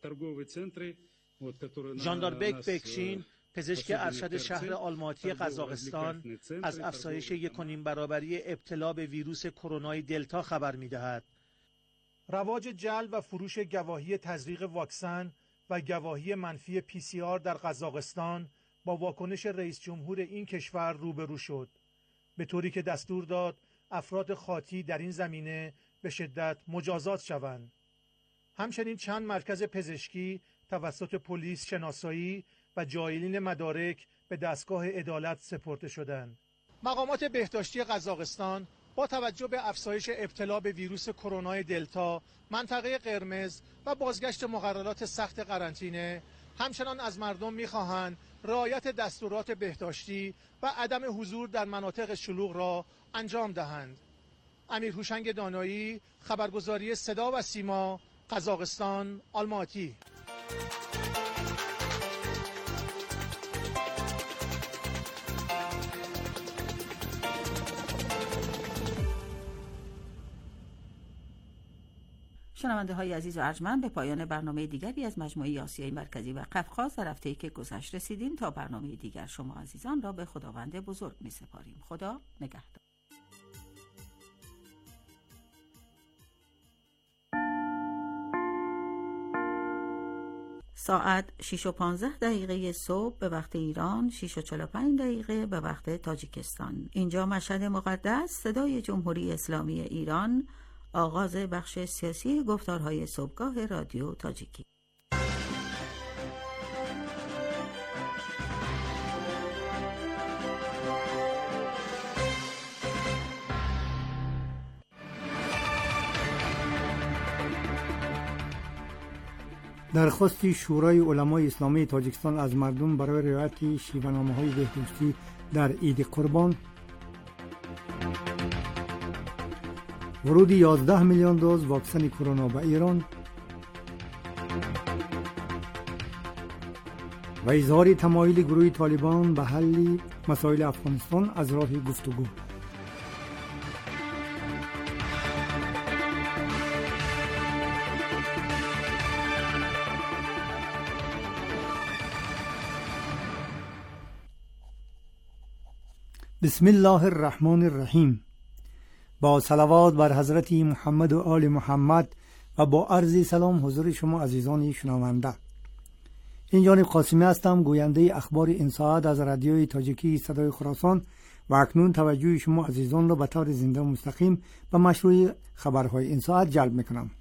ژانداربک بکشین، پزشک ارشد شهر آلماتی قزاقستان، از افزایش یک و نیم برابری ابتلا به ویروس کرونا دلتا خبر می‌دهد. رواج جلب و فروش گواهی تزریق واکسن و گواهی منفی پی سی آر در قزاقستان با واکنش رئیس جمهور این کشور روبرو شد، به طوری که دستور داد افراد خاطی در این زمینه به شدت مجازات شوند. همچنین چند مرکز پزشکی توسط پلیس شناسایی و جاهلین مدارک به دستگاه عدالت سپرده شدند. مقامات بهداشتی قزاقستان با توجه به افزایش ابتلا به ویروس کرونا دلتا، منطقه قرمز و بازگشت مقررات سخت قرنطینه، همچنان از مردم می‌خواهند رعایت دستورات بهداشتی و عدم حضور در مناطق شلوغ را انجام دهند. امیر هوشنگ دانایی، خبرگزاری صدا و سیما، قزاقستان، آلماتی. شنونده های عزیز و ارجمند، به پایان برنامه دیگری از مجموعه آسیای مرکزی و قفقاز در هفته‌ای که گذشت رسیدیم. تا برنامه دیگر شما عزیزان را به خداوند بزرگ می سپاریم. خدا نگهدار. ساعت شش و پانزده دقیقه صبح به وقت ایران، شش و چهل و پنج دقیقه به وقت تاجیکستان. اینجا مشهد مقدس، صدای جمهوری اسلامی ایران، آغاز بخش سیاسی گفتارهای صبحگاه رادیو تاجیکی. درخواست شورای علمای اسلامی تاجیکستان از مردم برای رعایت شیوه‌نامه‌های بهداشتی در عید قربان. ورود یازده میلیون دوز واکسن کرونا به ایران و اظهار تمایل گروه طالبان به حل مسائل افغانستان از راه گفتگو. بسم الله الرحمن الرحیم. با صلوات بر حضرت محمد و آل محمد و با عرض سلام حضور شما عزیزان شنونده. این جانب قاسمی هستم، گوینده اخبار این ساعت از رادیوی تاجیکی صدای خراسان و اکنون توجه شما عزیزان را به طور زنده و مستقیم به مشروع خبرهای این ساعت جلب میکنم.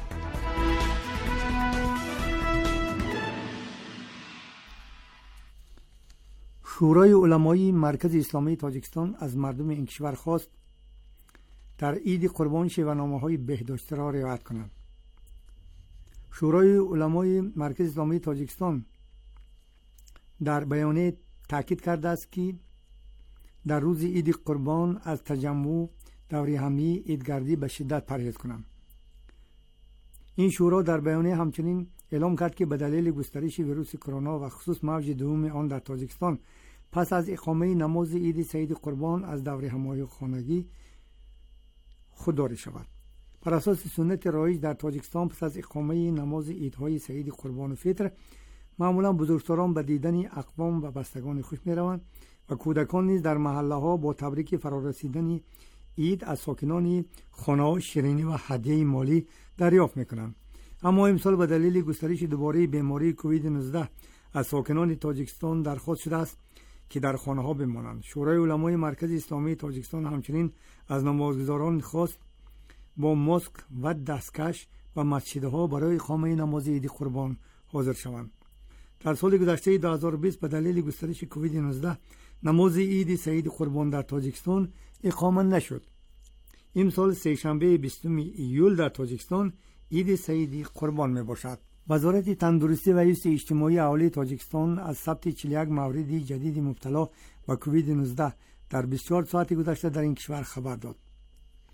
شورای علمای مرکز اسلامی تاجیکستان از مردم این کشور خواست در عید قربان شیوه‌نامه‌های بهداشتی را رعایت کنند. شورای علمای مرکز اسلامی تاجیکستان در بیانیه تاکید کرده است که در روز عید قربان از تجمع دور همی عیدگردی به شدت پرهیز کنند. این شورا در بیانیه همچنین اعلام کرد که به دلیل گسترش ویروس کرونا و خصوص موج دوم آن در تاجیکستان پس از اقامه نماز عید سعید قربان از دور همای خانگی خودداری شود. بر اساس سنت رایج در تاجیکستان پس از اقامه نماز عیدهای سعید قربان و فطر معمولا بزرگسالان به دیدن اقوام و بستگان خوش می روند و کودکان نیز در محله ها با تبریک فرارسیدن عید از ساکنان خانه شیرینی و هدیه مالی دریافت می کنند. اما امسال به دلیل گسترش دوباره بیماری کووید نوزده از ساکنان تاجیکستان درخواست شده است که در خانه ها بمانند. شورای علمای مرکز اسلامی تاجیکستان همچنین از نمازگزاران خواست با ماسک و دستکش و مسجدها برای اقامه نماز عید قربان حاضر شوند. در سال گذشته دو هزار و بیست به دلیل گسترش کووید نوزده نماز عید سعید قربان در تاجیکستان اقامه نشد. امسال سه‌شنبه بیستم ایول در تاجیکستان عید سعید قربان می باشد. وزارت تندرستی و حفظ اجتماعی اهالی تاجیکستان از ثبت چهل و یک مورد جدید مبتلا به کووید نوزده در بیست و چهار ساعت گذشته در این کشور خبر داد.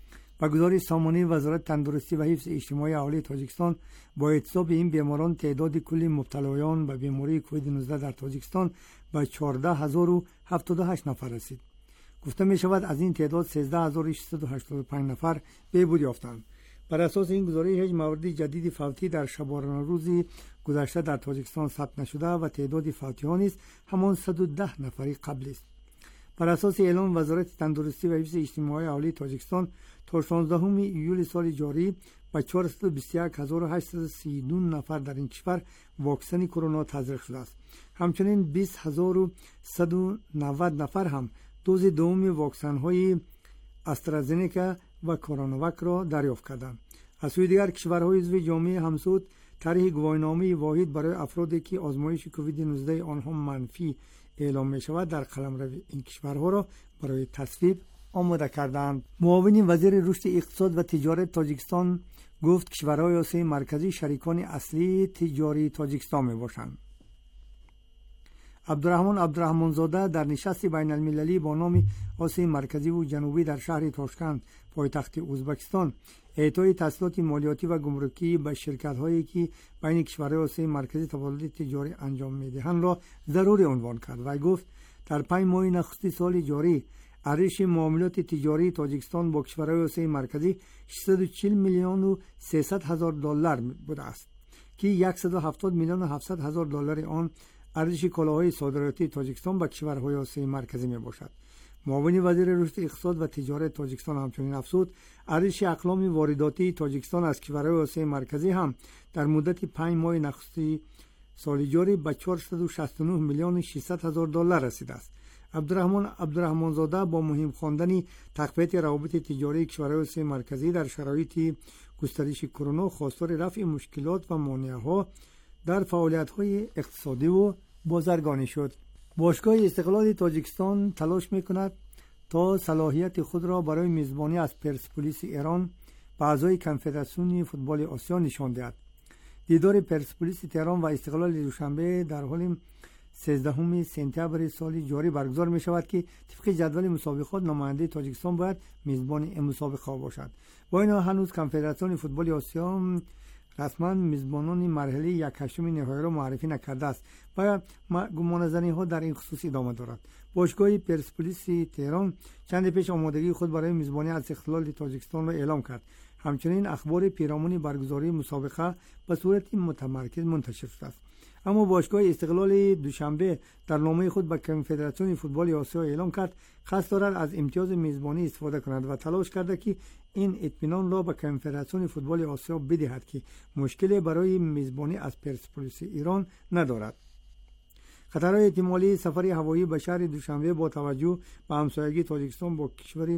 به گزارش سامانه وزارت تندرستی و حفظ اجتماعی اهالی تاجیکستان، با اعتصاب این بیماران تعداد کلی مبتلایان به بیماری کووید نوزده در تاجیکستان به چهارده هزار و هفتاد و هشت نفر رسید. گفته می شود از این تعداد سیزده هزار و ششصد و هشتاد و پنج نفر بهبود یافتند. بر اساس این گزارش هیچ مورد جدید فوتی در شبانه روزی گذشته در تاجیکستان ثبت نشده و تعداد فوتیان نیز همان صد و ده نفری قبل است. بر اساس اعلام وزارت تندرستی و حفظ اجتماعی اهالی تاجیکستان، تا شانزدهم ایول سال جاری به چهارصد و بیست و یک هزار و هشتصد و سی و دو نفر در این کشور واکسن کرونا تزریق شده است. همچنین بیست هزار و صد و نود نفر هم دوز دوم واکسن های استرازنیکا و کروناوک را دریافت کردند. از سوی دیگر کشورهای عضو جامعه همسود طرح گواهینامه واحد برای افرادی که آزمایش کووید نوزده آنها منفی اعلام می شود در قلمرو این کشورها را برای تصویب آماده کردند. معاون وزیر رشد اقتصاد و تجارت تاجیکستان گفت کشورهای آسیای مرکزی شریکان اصلی تجاری تاجیکستان می باشند. عبدالرحمن عبدالرحمن زاده در نشست بین المللی با نام آسیای مرکزی و جنوبی در شهر تاشکند پایتخت ازبکستان اعطای تسهیلات مالیاتی و گمرکی به شرکت‌هایی که بین کشورهای آسیای مرکزی تبادلات تجاری انجام می‌دهند را ضروری عنوان کرد و گفت در پنج ماه نخسته سال جاری ارزش معاملات تجاری تاجیکستان با کشورهای آسیای مرکزی ششصد و چهل میلیون و سیصد هزار دلار بوده است که صد و هفتاد میلیون و هفتصد هزار دلار آن ارزش کالاهای صادراتی تاجیکستان به کشورهای آسیای مرکزی میباشد. معاون وزیر رشد اقتصاد و تجارت تاجیکستان همچنین افزود ارزش اقلام وارداتی تاجیکستان از کشورهای آسیای مرکزی هم در مدت پنج ماه نخسته سال جاری به چهارصد و شصت و نه میلیون و ششصد هزار دلار رسیده است. عبدالرحمن عبدالرحمن زاده با مهم خواندن تقویت روابط تجاری کشورهای آسیای مرکزی در شرایط گسترش کرونا خواستار رفع مشکلات و مانع‌ها در فعالیت‌های اقتصادی و بازرگانی شد. باشگاه استقلال تاجیکستان تلاش می‌کند تا صلاحیت خود را برای میزبانی از پرسپولیس ایران به اعضای کنفدراسیون فوتبال آسیا نشان دهد. دیدار پرسپولیس تهران و استقلال دوشنبه در حال سیزدهم سپتامبر سال جاری برگزار می شود که طبق جدول مسابقات نماینده تاجیکستان باید میزبان این مسابقه باشد. با این هنوز کنفدراسیون فوتبال آسیا رسما میزبانان مرحله یک هشتم نهایی را معرفی نکرده است و گمانه‌زنی ها در این خصوص ادامه دارد. باشگاه پرسپولیس تهران چند پیش آمادگی خود برای میزبانی از استقلال تاجیکستان را اعلام کرد. همچنین اخبار پیرامون برگزاری مسابقه به صورت متمرکز منتشر شده است. اما باشگاه استقلال دوشنبه در نامه خود به کنفدراسیون فوتبال آسیا اعلام کرد قصد دارد از امتیاز میزبانی استفاده کند و تلاش کرده که این اطمینان را به کنفدراسیون فوتبال آسیا بدهد که مشکلی برای میزبانی از پرسپولیس ایران ندارد. خطرهای احتمالی سفر هوایی به شهر دوشنبه با توجه به همسایگی تاجیکستان با کشور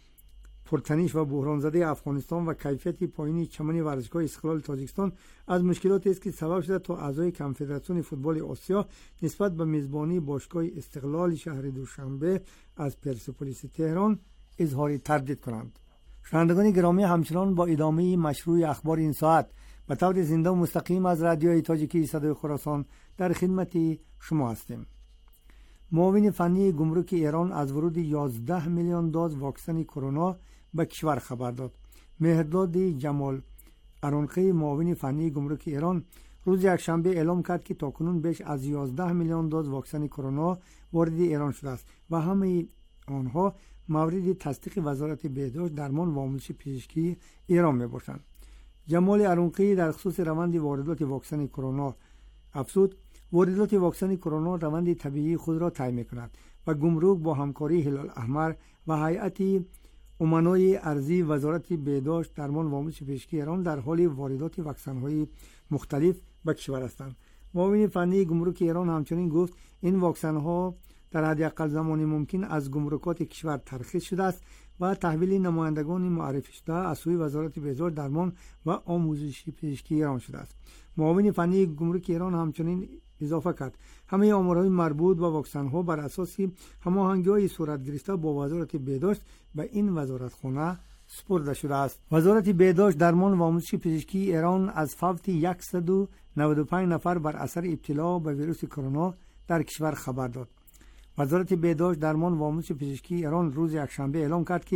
پرتنش و بحران زده افغانستان و کیفیت پایین چمن ورزشگاه استقلال تاجیکستان از مشکلاتی است که سبب شده تا اعضای کنفدراسیون فوتبال آسیا نسبت به میزبانی باشگاه استقلال شهر دوشنبه از پرسپولیس تهران اظهار تردید کنند. شنوندگان گرامی، همچنان با ادامه مشروع اخبار این ساعت به طور زنده و مستقیم از رادیوی تاجیکی صدای خراسان در خدمت شما هستیم. معاون فنی گمرک ایران از ورود یازده میلیون دوز واکسن کرونا به کشور خبر داد. مهرداد جمال ارونقی معاون فنی گمرک ایران روز یکشنبه اعلام کرد که تاکنون بیش از یازده میلیون دوز واکسن کرونا وارد ایران شده است و همه آنها مورد تصدیق وزارت بهداشت درمان و آموزش پزشکی ایران می باشند. جمال ارونقی در خصوص روند واردات واکسن کرونا افزود واردات واکسن کرونا روند طبیعی خود را طی می‌کند و گمرک با همکاری هلال احمر و هیئت امنای ارضی وزارت بهداشت درمان و آموزش پزشکی ایران در حال واردات واکسن‌های مختلف به کشور هستند. معاون فنی گمرک ایران همچنین گفت این واکسن‌ها در حداقل زمان ممکن از گمرکات کشور ترخیص شده است و تحویل نمایندگان معرفی شده از سوی وزارت بهداشت درمان و آموزش پزشکی ایران شده است. معاون فنی گمرک ایران همچنین اضافه کرد همه آمارهای مربوط به واکسن‌ها بر اساس هماهنگی‌های صورت گرفته با وزارت بهداشت به این وزارتخانه سپرده شده است. وزارت بهداشت درمان و آموزش پزشکی ایران از فوت صد و نود و پنج نفر بر اثر ابتلا به ویروس کرونا در کشور خبر داد. وزارت بهداشت درمان و آموزش پزشکی ایران روز یکشنبه اعلام کرد که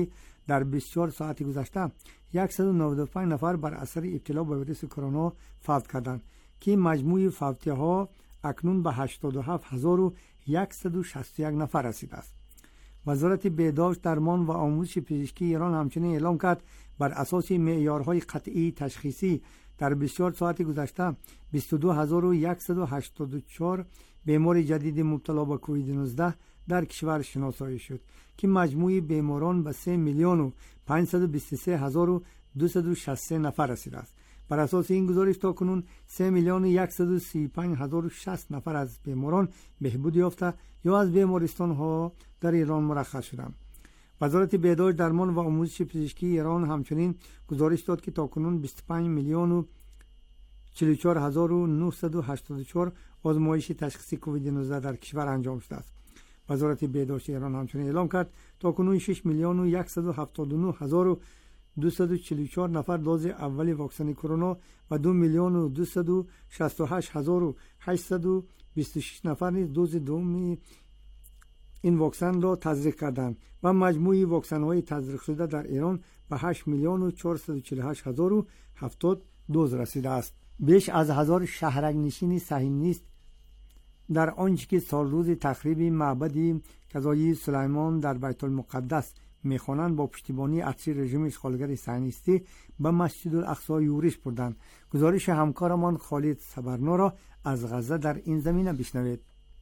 در بیست و چهار ساعت گذشته صد و نود و پنج نفر بر اثر ابتلا به ویروس کرونا فوت کردند که مجموع فوتی‌ها اکنون به هشتاد و هفت هزار و صد و شصت و یک نفر رسیده است. وزارت بهداشت، درمان و آموزش پزشکی ایران همچنین اعلام کرد بر اساس معیارهای قطعی تشخیصی در بیست و چهار ساعت گذشته بیست و دو هزار و صد و هشتاد و چهار بیمار جدید مبتلا به کووید نوزده در کشور شناسایی شد که مجموع بیماران به سه میلیون و پانصد و بیست و سه هزار و دویست و شصت و سه نفر رسیده است. بر اساس این گزارش تاکنون سه میلیون و صد و سی و پنج هزار و شصت نفر از بیماران بهبود یافته یا از بیمارستان ها در ایران مرخص شدند. وزارت بهداشت، درمان و آموزش پزشکی ایران همچنین گزارش داد که تاکنون بیست و پنج میلیون و چهل و چهار هزار و نهصد و هشتاد و چهار آزمایش تشخیصی کووید نوزده در کشور انجام شده است. وزارت بهداشت ایران همچنین اعلام کرد تاکنون شش میلیون و صد و هفتاد و نه هزار و دویست و چهل و چهار نفر دوز اول واکسن کرونا و دو میلیون و دویست و شصت و هشت هزار و هشتصد و بیست و شش نفر نیز دوز دوم این واکسن را تزریق کردند و مجموع واکسن های تزریق شده در ایران به هشت میلیون و چهارصد و چهل و هشت هزار و هفتاد دوز رسیده است. بیش از هزار شهرک نشین صهیونیست در آنچه که سال روز تخریب معبد کذایی سلیمان در بیت المقدس میخوانند با پشتیبانی ارتش رژیم اشغالگر صهیونیستی به مسجد الاقصی یورش بردند. گزارش همکارمان خالد صبرنا را از غزه در این زمینه بشنوید.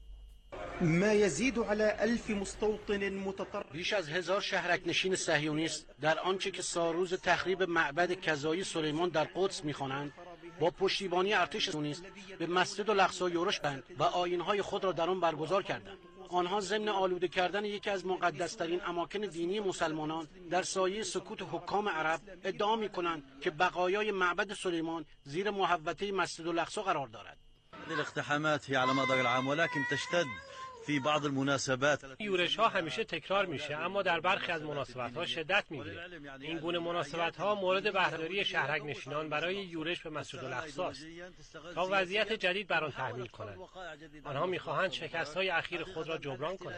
ما يزيد على ألف مستوطن متطرف. بیش از هزار شهرک نشین صهیونیست در آنچه که سالروز تخریب معبد کذایی سلیمان در قدس می‌خوانند با پشتیبانی ارتش صهیونیست به مسجد الاقصی یورش بند و آیین‌های خود را در آن برگزار کردند. آنها ضمن آلوده کردن یکی از مقدس‌ترین اماکن دینی مسلمانان در سایه سکوت حکام عرب ادعا می‌کنند که بقایای معبد سلیمان زیر محوطه مسجد الاقصی قرار دارد. الاقتحامات هي على مدار العام ولكن تشتد في بعض المناسبات. یورش ها همیشه تکرار میشه اما در برخی از مناسبت ها شدت میگیره. این گونه مناسبت ها مورد بهره‌داری شهرک نشینان برای یورش به مسجد الاقصی است تا وضعیت جدید بر آن تحمیل کنند. آنها میخواهند شکست های اخیر خود را جبران کنند.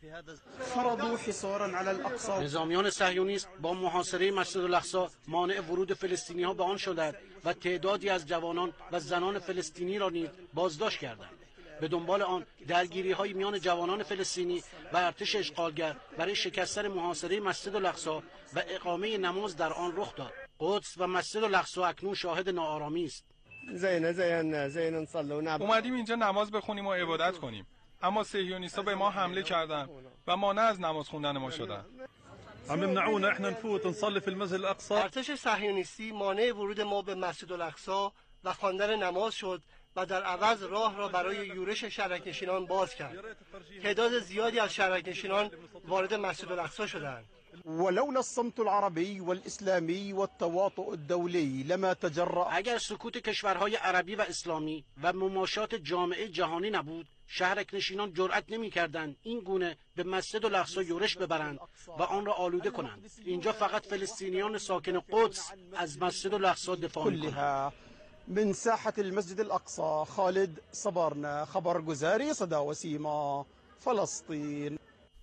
فرضوا حصارا على الاقصی. نظامیان صهیونیست با محاصره مسجد الاقصی مانع ورود فلسطینی ها به آن شدند و تعدادی از جوانان و زنان فلسطینی را نیز بازداشت کردند. به دنبال آن درگیری های میان جوانان فلسطینی و ارتش اشغالگر برای شکستن محاصره مسجد الاقصی و اقامه نماز در آن رخ داد. قدس و مسجد الاقصی اکنون شاهد ناآرامی است. زین زین زین نصلی. اومدیم اینجا نماز بخونیم و عبادت کنیم اما صهیونیست‌ها به ما حمله کردند و مانع از نماز خوندن ما شدند. عم يمنعونا احنا نفوت نصلي في المسجد الاقصى. ارتش صهیونیستی مانع ورود ما به مسجد الاقصی و خواندن نماز شد و در عوض راه را برای یورش شهرک نشینان باز کرد. تعداد زیادی از شهرک نشینان وارد مسجد الاقصی شدند. ولولا الصمت العربي والاسلامي والتواطؤ الدولي لما تجرأ. اگر سکوت کشورهای عربی و اسلامی و مماشات جامعه جهانی نبود، شهرک نشینان جرأت نمی‌کردند این گونه به مسجد الاقصی یورش ببرند و آن را آلوده کنند. اینجا فقط فلسطینیان ساکن قدس از مسجد الاقصی دفاع می‌کنند. من ساحة المسجد الأقصى خالد صبرنا خبرگزاری صدا و سیما فلسطین.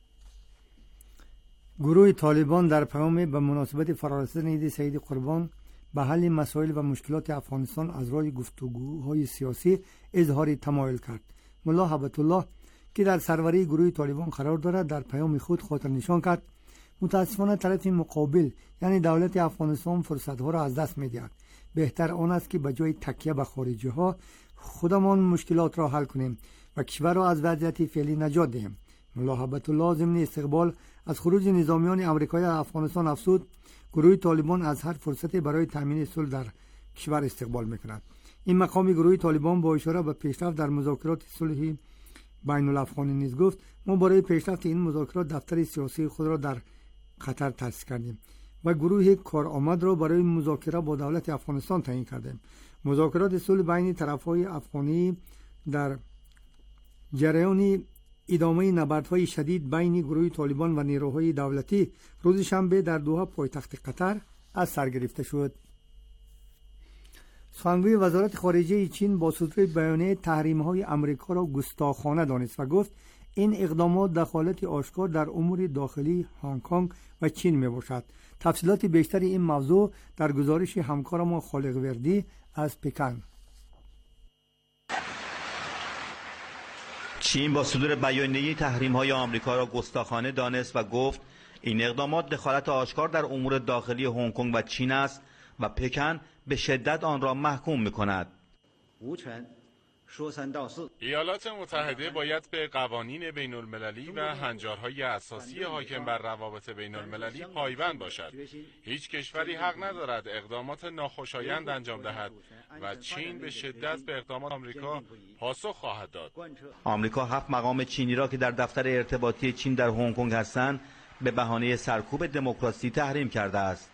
گروه طالبان در پیام به مناسبت فرارسیدن عید سعید قربان به حل مسائل و مشکلات افغانستان از راه گفتگوهای سیاسی اظهار تمایل کرد. ملا هبت الله که در سروری گروه طالبان قرار دارد در پیام خود خاطر نشان کرد متاسفانه طرف مقابل یعنی دولت افغانستان فرصت‌ها را از دست می‌دهد. بهتر آن است که به جای تکیه به خارجی ها خودمان مشکلات را حل کنیم و کشور را از وضعیت فعلی نجات دهیم. ملا هبت الله ضمن استقبال از خروج نظامیان آمریکایی از افغانستان افزود گروه طالبان از هر فرصتی برای تامین صلح در کشور استقبال می‌کند. این مقام گروه طالبان با اشاره به پیشرفت در مذاکرات صلح بین الافغانی نیز گفت ما برای پیشرفت این مذاکرات دفتر سیاسی خود را در قطر تأسیس کردیم و گروه کارآمد را برای مذاکره با دولت افغانستان تعیین کردیم. مذاکرات صلح بین طرف‌های افغانی در جریان ادامه نبردهای شدید بین گروه طالبان و نیروهای دولتی روز شنبه در دوحه پایتخت قطر از سر گرفته شد. سخنگوی وزارت خارجه چین با صدور بیانیه تحریم‌های آمریکا را گستاخانه دانست و گفت این اقدامات دخالت آشکار در امور داخلی هنگ کنگ و چین می باشد. تفصیلات بیشتر این موضوع در گزارش همکارم خالق وردی از پکن. چین با صدور بیانیه تحریم‌های آمریکا را گستاخانه دانست و گفت این اقدامات دخالت آشکار در امور داخلی هنگ کنگ و چین است و پکن به شدت آن را محکوم می‌کند. ایالات متحده باید به قوانین بین المللی و هنجارهای اساسی حاکم بر روابط بین المللی پایبند باشد. هیچ کشوری حق ندارد اقدامات ناخوشایند انجام دهد و چین به شدت به اقدامات آمریکا پاسخ خواهد داد. آمریکا هفت مقام چینی را که در دفتر ارتباطی چین در هنگ کنگ هستند به بهانه سرکوب دموکراسی تحریم کرده است.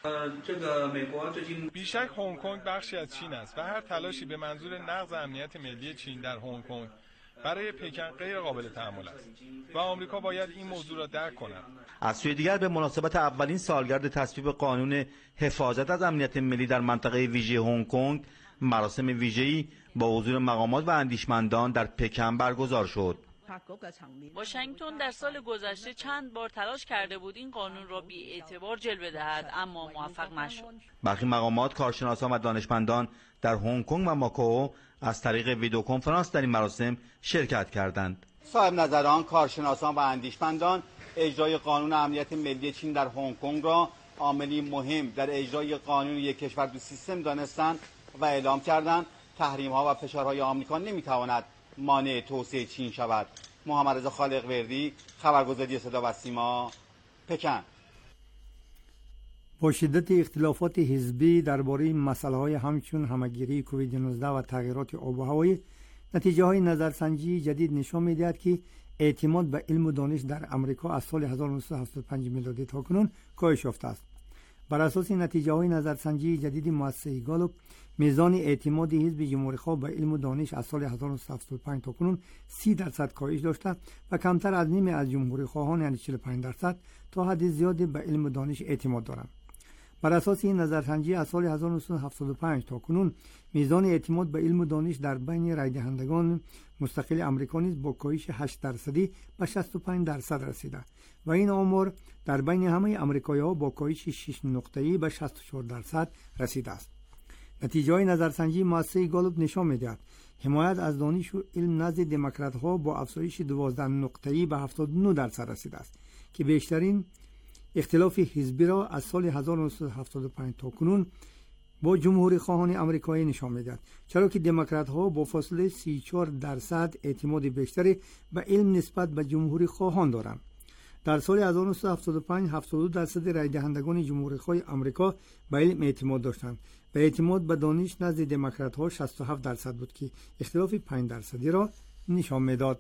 بیشک هنگ کنگ بخشی از چین است و هر تلاشی به منظور نقض امنیت ملی چین در هنگ کنگ برای پکن غیر قابل تحمل است و آمریکا باید این موضوع را درک کند. از سوی دیگر به مناسبت اولین سالگرد تصویب قانون حفاظت از امنیت ملی در منطقه ویژه هنگ کنگ مراسم ویژه‌ای با حضور مقامات و اندیشمندان در پکن برگزار شد. واشنگتن در سال گذشته چند بار تلاش کرده بود این قانون را بی اعتبار جلوه دهد اما موفق نشد. برخی مقامات، کارشناسان و دانشمندان در هنگ کنگ و ماکائو از طریق ویدیو کنفرانس در این مراسم شرکت کردند. صاحب نظران، کارشناسان و اندیشمندان اجرای قانون امنیت ملی چین در هنگ کنگ را عاملی مهم در اجرای قانون یک کشور دو سیستم دانستند و اعلام کردند تحریم‌ها و فشارهای آمریکا نمی‌تواند مانع توسعه چین شود. محمد رضا خالق وردی، خبرگزاری صدا و سیما، پکن. با شدت اختلافات حزبی درباره مسائل همچون همگیری کووید نوزده و تغییرات آب و هوایی، نتیجه های نظرسنجی جدید نشان می‌دهد که اعتماد به علم و دانش در امریکا از سال هزار و نهصد و هفتاد و پنج میلادی تا کنون کاهش یافته است. بر اساس نتیجه های نظرسنجی جدید مؤسسه گالوپ، میزان اعتماد حزب جمهوری‌خواه به علم و دانش از سال هزار و نهصد و هفتاد و پنج تا کنون سی درصد کاهش داشته و کمتر از نیمه از جمهوری‌خواهان یعنی چهل و پنج درصد تا حد زیادی به علم و دانش اعتماد دارند. بر اساس این نظرسنجی از سال هزار و نهصد و هفتاد و پنج تا کنون میزان اعتماد به علم و دانش در بین رای دهندگان مستقل آمریکا نیز با کاهش هشت درصدی به شصت و پنج درصد رسیده و این آمار در بین همه آمریکایی‌ها با کاهش شش نقطه‌ای به شصت و چهار درصد رسیده است. نتیجه نظرسنجی مؤسسه گالوپ نشان می‌دهد حمایت از دانش و علم نزد دموکرات‌ها با افزایش دوازده نقطه‌ای به هفتاد و نه درصد رسیده است که بیشترین اختلاف حزبی را از سال هزار و نهصد و هفتاد و پنج تا کنون با جمهوری خواهان آمریکایی نشان می‌دهد، چرا که دموکرات‌ها با فاصله سی و چهار درصد اعتماد بیشتری به علم نسبت به جمهوری خواهان دارند. در سال هزار و نهصد و هفتاد و پنج هفتاد و دو درصد رای دهندگان جمهوری خواه آمریکا به علم اعتماد داشتند و اعتماد به دانش نزد دموکرات‌ها شصت و هفت درصد بود که اختلاف پنج درصدی را نشان می‌داد.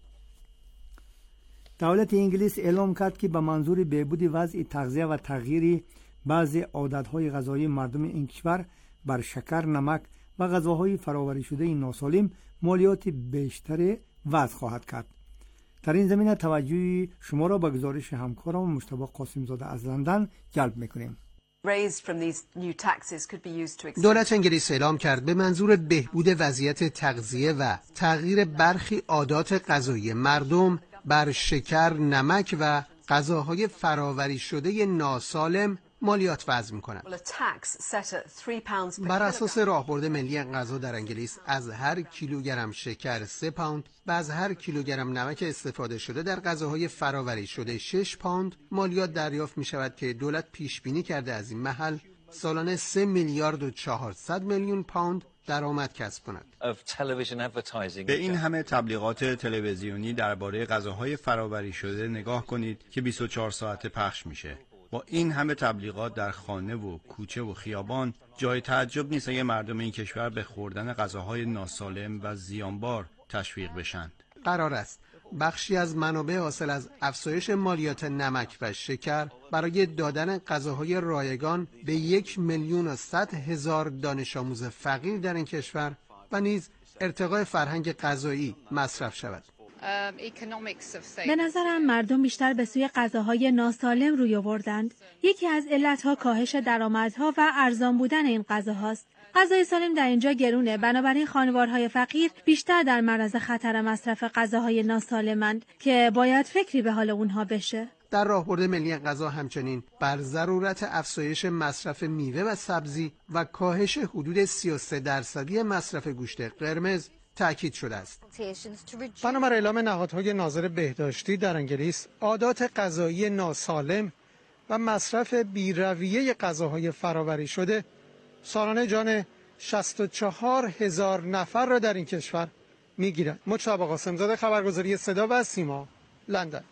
دولت انگلیس اعلام کرد که به منظور بهبود وضع تغذیه و تغییر بعضی عادت‌های غذایی مردم این کشور بر شکر، نمک و غذاهای فراوری شده ناسالم مالیات بیشتری وضع خواهد کرد. در این زمینه توجه شما را به گزارش همکارم مجتبی قاسم زاده از لندن جلب می‌کنیم. دولت انگلیس اعلام کرد به منظور بهبود وضعیت تغذیه و تغییر برخی عادات غذایی مردم بر شکر، نمک و غذاهای فراوری شده ناسالم مالیات وضع می‌کند. بر اساس راهبرد ملی غذا در انگلیس از هر کیلوگرم شکر سه پوند و از هر کیلوگرم نمک استفاده شده در غذاهای فراوری شده شش پوند مالیات دریافت می‌شود که دولت پیش بینی کرده از این محل سالانه سه میلیارد و چهارصد میلیون پوند درآمد کسب کند. به این همه تبلیغات تلویزیونی درباره غذاهای فراوری شده نگاه کنید که بیست و چهار ساعته پخش میشه. با این همه تبلیغات در خانه و کوچه و خیابان جای تعجب نیست اگه مردم این کشور به خوردن غذاهای ناسالم و زیانبار تشویق بشن. قرار است بخشی از منابع حاصل از افزایش مالیات نمک و شکر برای دادن غذاهای رایگان به یک میلیون و صد هزار دانش آموز فقیر در این کشور و نیز ارتقاء فرهنگ غذایی مصرف شود. به نظرم مردم بیشتر به سوی غذاهای ناسالم روی آوردند. یکی از علتها کاهش درآمدها و ارزان بودن این غذاهاست. غذای سالم در اینجا گرونه، بنابراین خانوارهای فقیر بیشتر در معرض خطر مصرف غذاهای ناسالمند که باید فکری به حال اونها بشه. در راهبرد ملی غذا همچنین بر ضرورت افزایش مصرف میوه و سبزی و کاهش حدود سی و سه درصدی مصرف گوشت قرمز تأکید شده است. بنابر اعلام نهادهای ناظر بهداشتی در انگلیس، عادات غذایی ناسالم و مصرف بی‌رویه غذاهای فرآوری شده سالانه جان شصت و چهار هزار نفر را در این کشور میگیرد. مجتبی قاسم‌زاده، خبرگزاری صدا و سیما، لندن.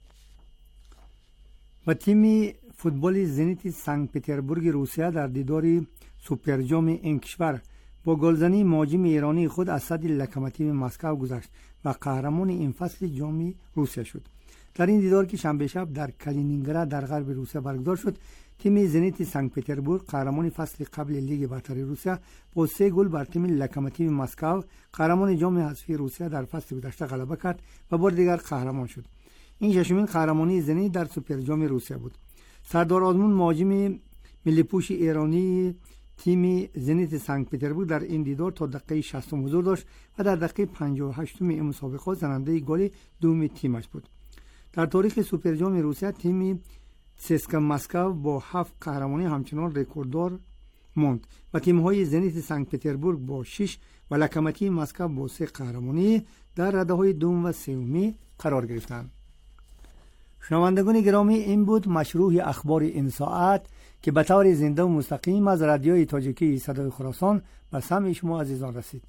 و تیم فوتبال زنیت سنت پترزبورگ روسیه در دیدار سوپر جام این کشور با گلزنی مهاجم ایرانی خود از صد لوکوموتیو مسکو گذشت و قهرمان این فصل جام روسیه شد. در این دیدار که شنبه شب در کالینینگراد در غرب روسیه برگزار شد، تیم زنیت سنت پترزبورگ قهرمان فصل قبل لیگ برتر روسیه با سه گل بر تیم لوکوموتیو مسکو قهرمان جام حذفی روسیه در فصل گذشته غلبه کرد و بار دیگر قهرمان شد. این ششمین قهرمانی زنیت در سوپر جام روسیه بود. سردار آزمون مهاجم ملی پوش ایرانی تیم زنیت سنت پترزبورگ در این دیدار تا دقیقه شصتم حضور داشت و در دقیقه پنجاه و هشتم این مسابقه زننده گل دوم تیمش بود. در تاریخ سوپر جام روسیه تیم سسکا مسکو با هفت قهرمانی همچنان رکورددار ماند و تیم‌های زنیت سنت پترزبورگ با شش و لوکوموتیو مسکو با سه قهرمانی در رده‌های دوم و سومی قرار گرفتند. شنوندگان گرامی، این بود مشروع اخبار این ساعت که به طور زنده و مستقیم از رادیوی تاجیکی صدای خراسان به سمع شما عزیزان رسید.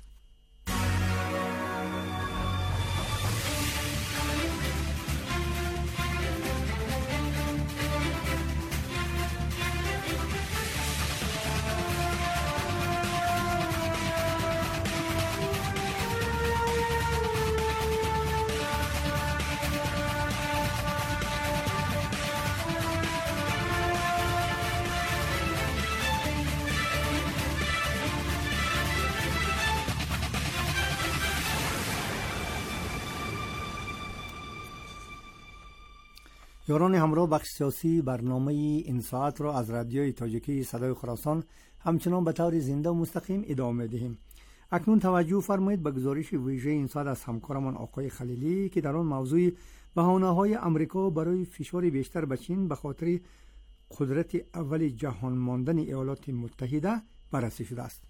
یاران همراه، بخش سیاسی برنامه این ساعت را از رادیوی تاجیکی صدای خراسان همچنان به طور زنده و مستقیم ادامه دهیم. اکنون توجه فرمایید به گزارش ویژه این ساعت از همکارمان آقای خلیلی که در آن موضوع بهانه‌های آمریکا برای فشار بیشتر به چین به خاطر قدرت اول جهان ماندن ایالات متحده بررسی شده است.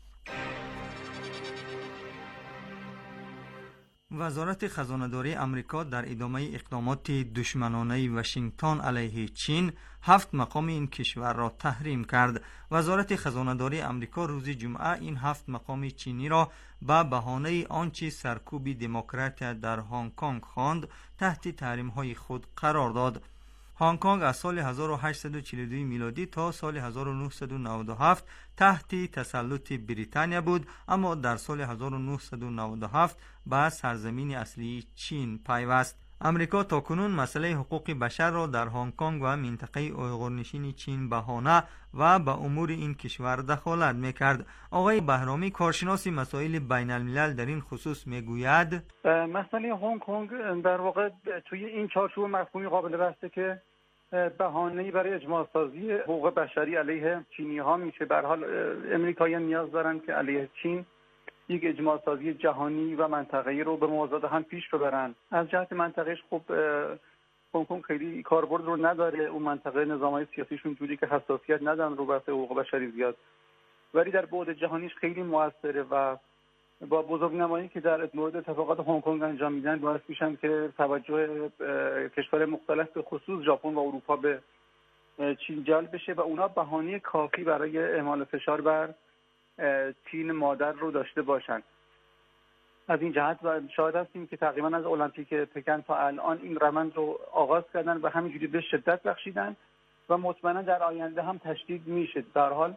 وزارت خزانه‌داری آمریکا در ادامه اقدامات دشمنانه واشنگتن علیه چین هفت مقام این کشور را تحریم کرد. وزارت خزانه‌داری آمریکا روز جمعه این هفت مقام چینی را به بهانه آنچه سرکوب دموکرات در هنگ کنگ خواند تحت تحریم‌های خود قرار داد. هنگ کنگ از سال هزار و هشتصد و چهل و دو میلادی تا سال هزار و نهصد و نود و هفت تحت تسلط بریتانیا بود، اما در سال هزار و نهصد و نود و هفت به سرزمین اصلی چین پیوست. امریکا تاکنون مسئله حقوق بشر را در هنگ کنگ و منطقه اویغورنشین چین بهانه و به امور این کشور دخالت میکرد. آقای بهرامی، کارشناس مسائل بین الملل، در این خصوص میگوید مسئله هنگ کنگ در واقع توی این چارچوب مفهومی قابل بحثه که بهانه‌ای برای اجماع سازی حقوق بشری علیه چینی ها میشه. به هر حال امریکاییان نیاز دارن که علیه چین یک اجماع سازی جهانی و منطقه‌ای رو به موازات هم پیش ببرن. از جهت منطقه‌اش خب هنگ کنگ خیلی کاربرد رو نداره، اون منطقه نظام‌های سیاسیشون جوری که حساسیت ندارن رو بحث حقوق بشری زیاد، ولی در بعد جهانیش خیلی موثره و با بزرگنمایی که در مورد اتفاقات هنگ کنگ انجام میدن باعث میشن که توجه کشور مختلف به خصوص ژاپن و اروپا به چین جلب بشه و اونا بهانه کافی برای اعمال فشار بر چین مادر رو داشته باشن. از این جهت و شاهد هستیم که تقریبا از المپیک پکن تا الان این روند رو آغاز کردن و همینجوری به شدت بخشیدن و مطمئنا در آینده هم تشدید میشه. در حال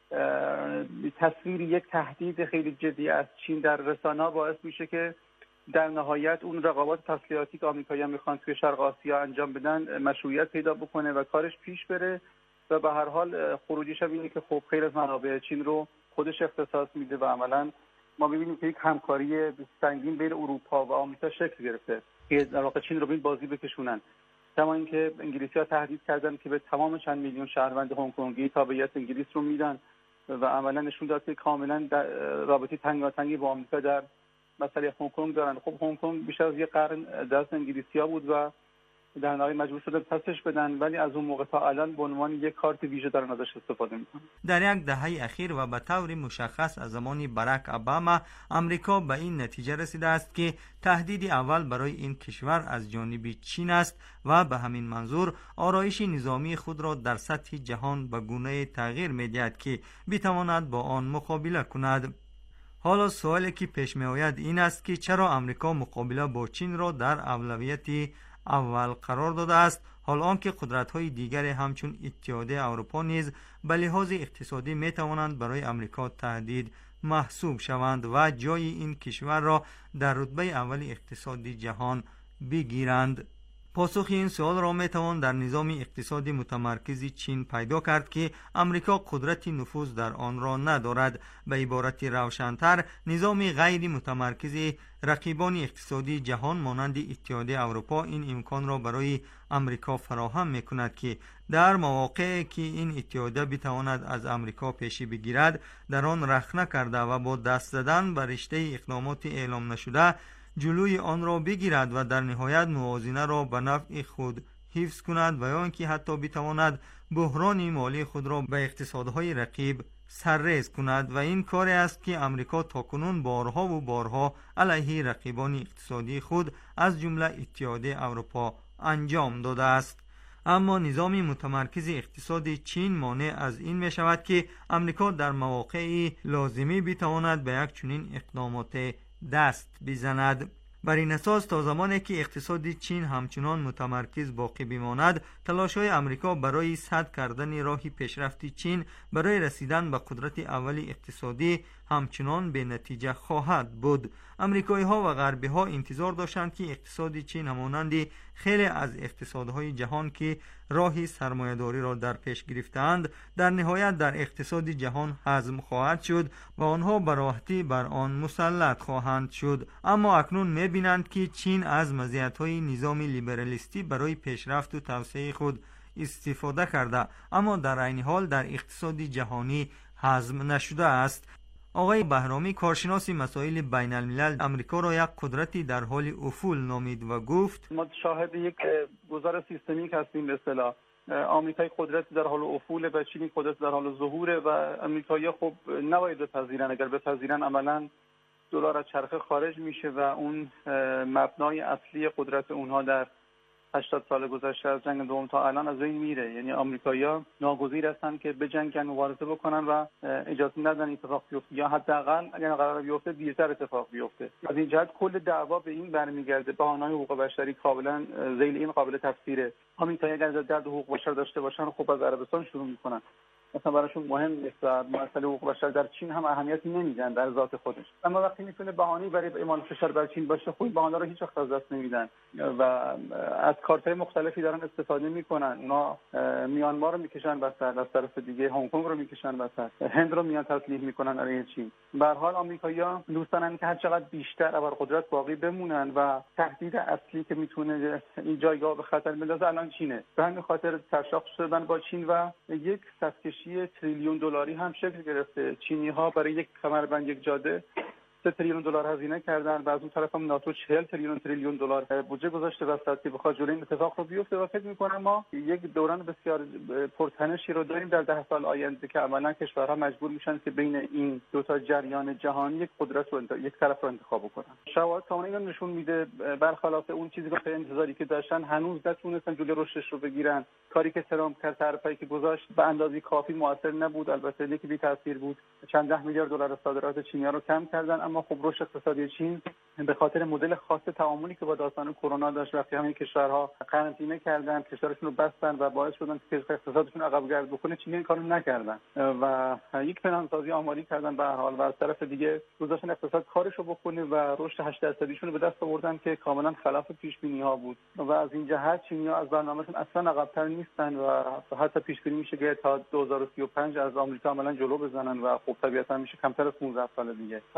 تصویر یک تهدید خیلی جدی از چین در رسانه‌ها باعث میشه که در نهایت اون رقابات تسلیحاتی که آمریکایی‌ها میخوان توی شرق آسیا انجام بدن مشروعیت پیدا بکنه و کارش پیش بره و به هر حال خروجیش هم اینه که خب خیلی از منابع چین رو خودش اختصاص میده و عملاً ما می‌بینیم که یک همکاری سنگین بین اروپا و آمریکا شکل گرفته که در واقع چین رو به این بازی بکشونن. کما اینکه انگلیسی‌ها تهدید کردن که به تمام چند میلیون شهروند هنگ کنگی تابعیت انگلیس رو میدن و عملا نشون داد که کاملا رابطه تنگاتنگی با آمریکا در مسئله هنگ کنگ دارن. خب هنگ کنگ بیش از یک قرن دست انگلیسی‌ها بود و در نهایت مجبور شده پسش بدن، ولی از اون موقع تا الان به عنوان یک کارت ویژه دارن ازش استفاده میکنن. در یک دهه اخیر و به طور مشخص از زمان باراک اوباما امریکا به این نتیجه رسیده است که تهدید اول برای این کشور از جانب چین است و به همین منظور آرایش نظامی خود را در سطح جهان به گونه تغییر می‌دهد که بتواند با آن مقابله کند. حالا سوالی که پیش می‌آید این است که چرا امریکا مقابله با چین را در اولویت اول قرار داده است، حال آنکه قدرت‌های دیگر همچون اتحادیه اروپا نیز به لحاظ اقتصادی می‌توانند برای امریکا تهدید محسوب شوند و جای این کشور را در رتبه اول اقتصادی جهان بگیرند. پاسخ این سوال را میتوان در نظام اقتصادی متمرکز چین پیدا کرد که امریکا قدرت نفوذ در آن را ندارد. به عبارت روشن‌تر، نظام غیر متمرکز رقیبان اقتصادی جهان مانند اتحادیه اروپا این امکان را برای امریکا فراهم میکند که در مواقعی که این اتحادیه بتواند از امریکا پیشی بگیرد در آن رخنه کرده و با دست زدن بر رشته اقدامات اعلام نشده جلوی آن را بگیرد و در نهایت موازنه را به نفع خود حفظ کند و یا اینکه حتی بتواند بحران مالی خود را به اقتصادهای رقیب سرریز کند و این کاری است که امریکا تاکنون بارها و بارها علیه رقیبان اقتصادی خود از جمله اتحادیه اروپا انجام داده است. اما نظام متمرکز اقتصادی چین مانع از این می شود که امریکا در مواقع لازمی بتواند به یک چنین اقدامات دست بزند. بر این اساس تا زمانی که اقتصاد چین همچنان متمرکز باقی بماند، تلاش‌های امریکا برای سد کردن راه پیشرفت چین برای رسیدن به قدرت اول اقتصادی همچنان به نتیجه خواهد بود. امریکایی‌ها و غربی‌ها انتظار داشتند که اقتصاد چین همانند خیلی از اقتصادهای جهان که راه سرمایه‌داری را در پیش گرفتند در نهایت در اقتصاد جهان هضم خواهد شد و آنها به راحتی بر آن مسلط خواهند شد. اما اکنون می‌بینند که چین از مزیت‌های نظام لیبرالیستی برای پیشرفت و توسعه خود استفاده کرده، اما در عین حال در اقتصاد جهانی هضم نشده است. آقای بهرامی کارشناس مسائل بین الملل امریکا را یک قدرتی در حال افول نامید و گفت ما شاهد یک گذار سیستمیک هستیم. به اصطلاح آمریکای قدرت در حال افول و چین قدرت در حال ظهوره و امریکایی‌ها خب نباید بپذیرن. اگر بپذیرن عملاً دلار از چرخه خارج میشه و اون مبنای اصلی قدرت اونها در هشتاد سال گذشته از جنگ دوم تا الان از بین میره. یعنی آمریکایی‌ها ناگزیر هستن که بجنگن، مبارزه بکنن و اجازه ندن اتفاق بیفته یا حداقل اگر قرار بیفته دیرتر اتفاق بیفته. از این جهت کل دعوا به این برمیگرده. بهانه‌های حقوق بشری کاملا ذیل این قابل تفسیره. آمریکایی‌ها اگر درد حقوق بشر داشته باشن خب از عربستان شروع میکنن. مثلا براشون مهم نیست و مسئله حقوق بشر در چین هم اهمیتی نمیدن در ذات خودش. اما وقتی میتونه بهانه‌ای برای اعمال فشار بر چین باشه خود بهانه رو هیچ وقت از دست نمیدن و از کارت‌های مختلفی دارن استفاده میکنن. اونا میانمار رو میکشن وسط، از طرف دیگه هنگ کنگ رو میکشن وسط، هند رو میان تسلیم میکنن علیه چین. به هر حال آمریکایی‌ها دوست دارن که هر چقدر بیشتر ابرقدرت باقی بمونن و تهدید اصلی که میتونه این جایگاه به خطر بندازه الان چینه. به همین خاطر سرشاخ شدن با چین و یک صفکشی تریلیون دلاری هم شکل گرفته. چینی‌ها برای یک کمربند یک جاده سه تریلیون دلار هزینه کردن و از اون طرف هم ناتو چهل تریلیون تریلیون دلار بودجه گذاشته وسط که بخواد جلوی این اتفاق رو بیفته و فکر می‌کنم ما یک دوران بسیار پرتنشی رو داریم در ده سال آینده که عملاً کشورها مجبور میشن که بین این دو تا جریان جهانی یک قدرت رو انت... یک طرف رو انتخاب کنن. شواهد کاملا نشون میده برخلاف اون چیزی که انتظاری که داشتن هنوز نتونستن جلوی رشدش رو بگیرن. کاری که ترامپ کرد طرفی که گذاشت به اندازه کافی موثر نبود. البته یکی بی تاثیر بود. چند ده میلیارد دلار صادرات چینی‌ها رو کم کردن، اما خب رشد اقتصادی چین به خاطر مدل خاص تعاملی که با داستان کرونا داشت وقتی همین کشورها قرنطینه کردن، کشورشون رو بستن و باعث شدن که اقتصادشون عقب گرد بکنه، چینی این کارو نکردن و یک پنهانسازی آماری کردن به هر حال و از طرف دیگه گذاشتن اقتصاد کارش رو بکنه و رشد هشت درصدیشون رو به دست آوردن که کاملا خلاف پیش بینی‌ها بود و از این جهت چینی‌ها از برنامه‌شون اصلا عقب‌تر نیستن و حتی پیش بینی میشه که تا دو هزار و سی و پنج از آمریکا عملاً جلو بزنن و خب طبیعتاً میشه کمتر از پانزده سال دیگه. از این جهت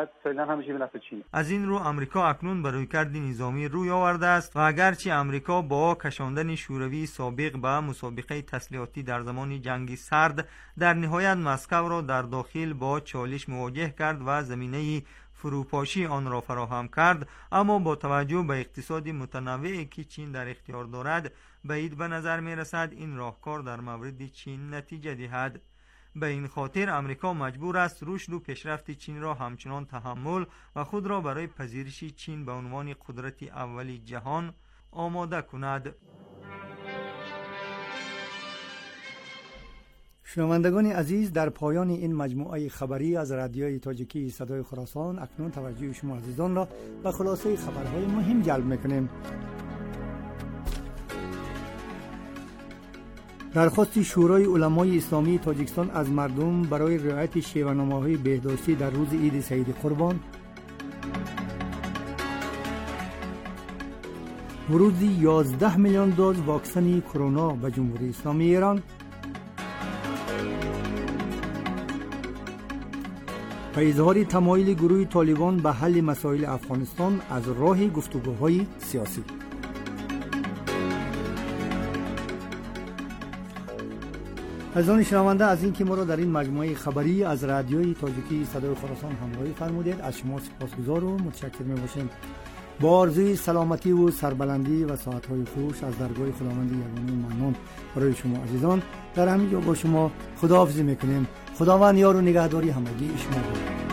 بعد فعلا همه چی به نفع چین. از این رو امریکا اکنون به رویکرد نظامی روی آورده است و اگرچه امریکا با کشاندن شوروی سابق به مسابقه تسلیحاتی در زمان جنگ سرد در نهایت مسکو را در داخل با چالش مواجه کرد و زمینه فروپاشی آن را فراهم کرد، اما با توجه به اقتصاد متنوعی که چین در اختیار دارد بعید به نظر می رسد این راهکار در مورد چین نتیجه دهد. به این خاطر امریکا مجبور است رشد و پیشرفت چین را همچنان تحمل و خود را برای پذیرش چین به عنوان قدرت اولی جهان آماده کند. شنوندگان عزیز، در پایان این مجموعه خبری از رادیوی تاجیکی صدای خراسان اکنون توجه شما عزیزان را به خلاصه خبرهای مهم جلب می‌کنیم. درخواست شورای علمای اسلامی تاجیکستان از مردم برای رعایت شیوه‌نامه‌های بهداشتی در روز عید سعید قربان، ورود یازده میلیون دوز واکسن کرونا به جمهوری اسلامی ایران، و اظهار تمایل گروه طالبان به حل مسائل افغانستان از راه گفتگوهای سیاسی. عزیزان شنونده، از اینکه ما را در این مجموعه خبری از رادیوی تاجیکی صدای خراسان همراهی فرمودید از شما سپاسگزار و متشکر می‌باشیم. با آرزوی سلامتی و سربلندی و ساعت‌های خوش از درگاه خداوند یگانه و منان برای شما عزیزان در همین جا با شما خداحافظی می‌کنیم. خداوند یار و نگهداری همگی شما باد.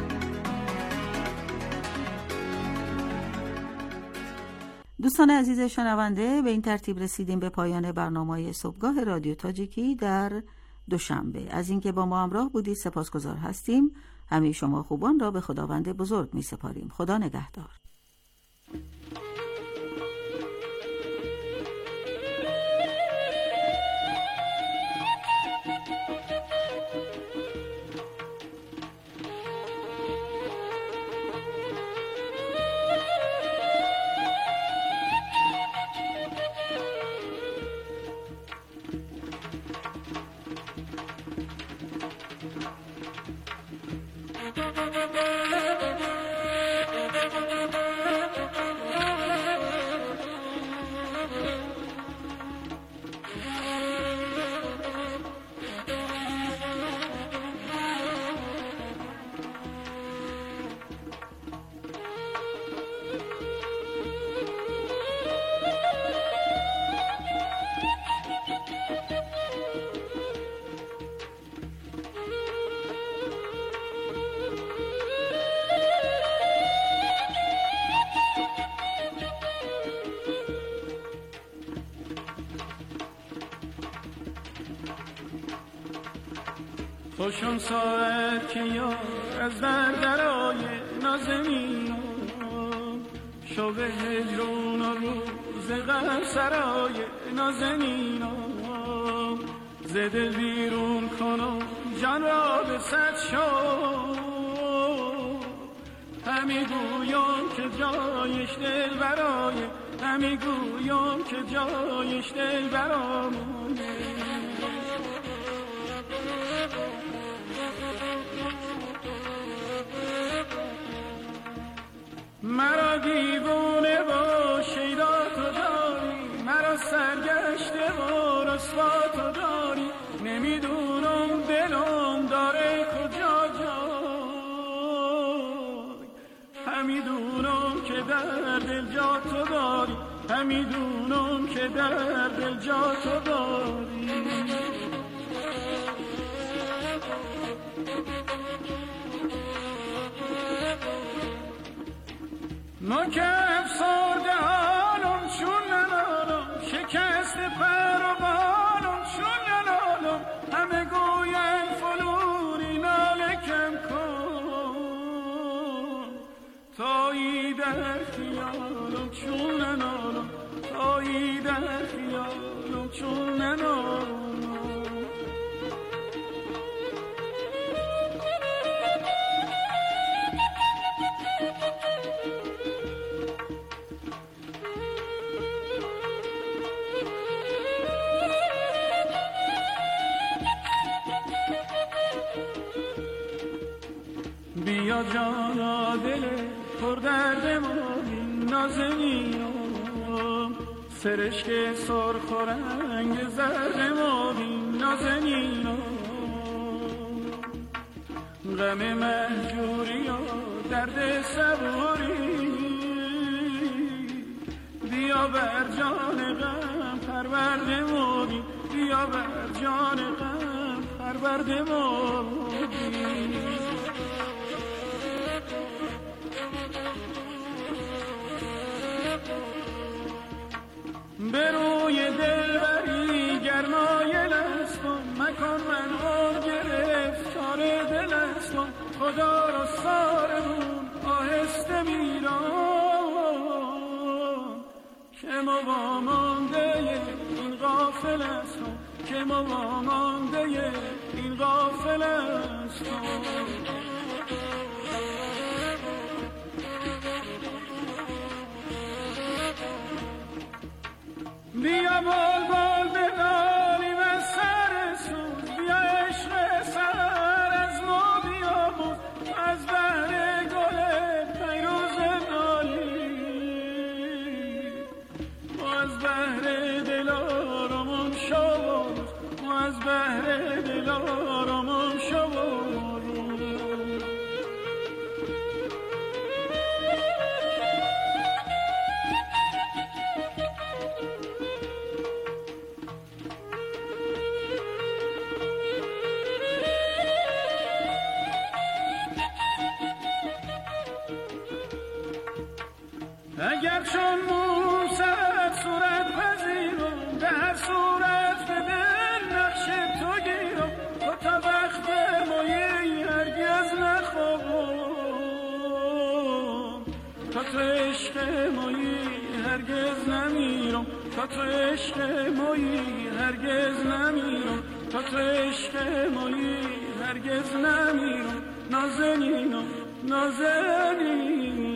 دوستان عزیز شنونده، به این ترتیب رسیدیم به پایان برنامه صبحگاه رادیو تاجیکی در دوشنبه. از اینکه با ما همراه بودید سپاسگزار هستیم. همه شما خوبان را به خداوند بزرگ می سپاریم. خدا نگهدار. خوشون ساعت که یار از در درای نازنین شب هجرون و روز غم سرای نازنین زده بیرون کنم جان را به صد شو همی گویم که جایش دل برای همی گویم که جایش دل برامونه مرا دیوونه با شیدا تو داری مرا سرگشته و رسوا تو داری نمیدونم دلم داره کجا جای همیدونم که در دل جا تو داری همیدونم که در دل جا تو داری ما که افسرده حالم چون ننالم شکست پر و بالم چون ننالم همه گوین فلوری ناله کم کن تایی در خیالم چون ننالم تایی در خیالم چون ننالم بیا جانا پر درد مانی نازنینم سرشک سرخ و رنگ زرد مانی نازنینم غم مهجوری و درد صبوری بیا بر جان غم پرورد مانی بیا بر جان غم پرورد مانی به روی دلبری گرمای لستم مکن من اون گرفتار دل استم خدا را سارمون آهسته میرم که موامانده این غافل استم که موامانده این غافل استم بیا بال بال بداریم از سر سوز بیا عشق سر از ما بیاموز از بهر گل پیروز نالی و از بهر دل آرامون شد و از بهر دل آرامون شد اگر چون موسی صورت پذیرم به هر صورت به دل نقش تو گیرم تو تا وقت مایی هرگز نخوابم تا تو عشق مایی هرگز نمیرم تا تو عشق مایی هرگز نمیرم تا تو عشق مایی هرگز نمیرم نازنینم نازنینم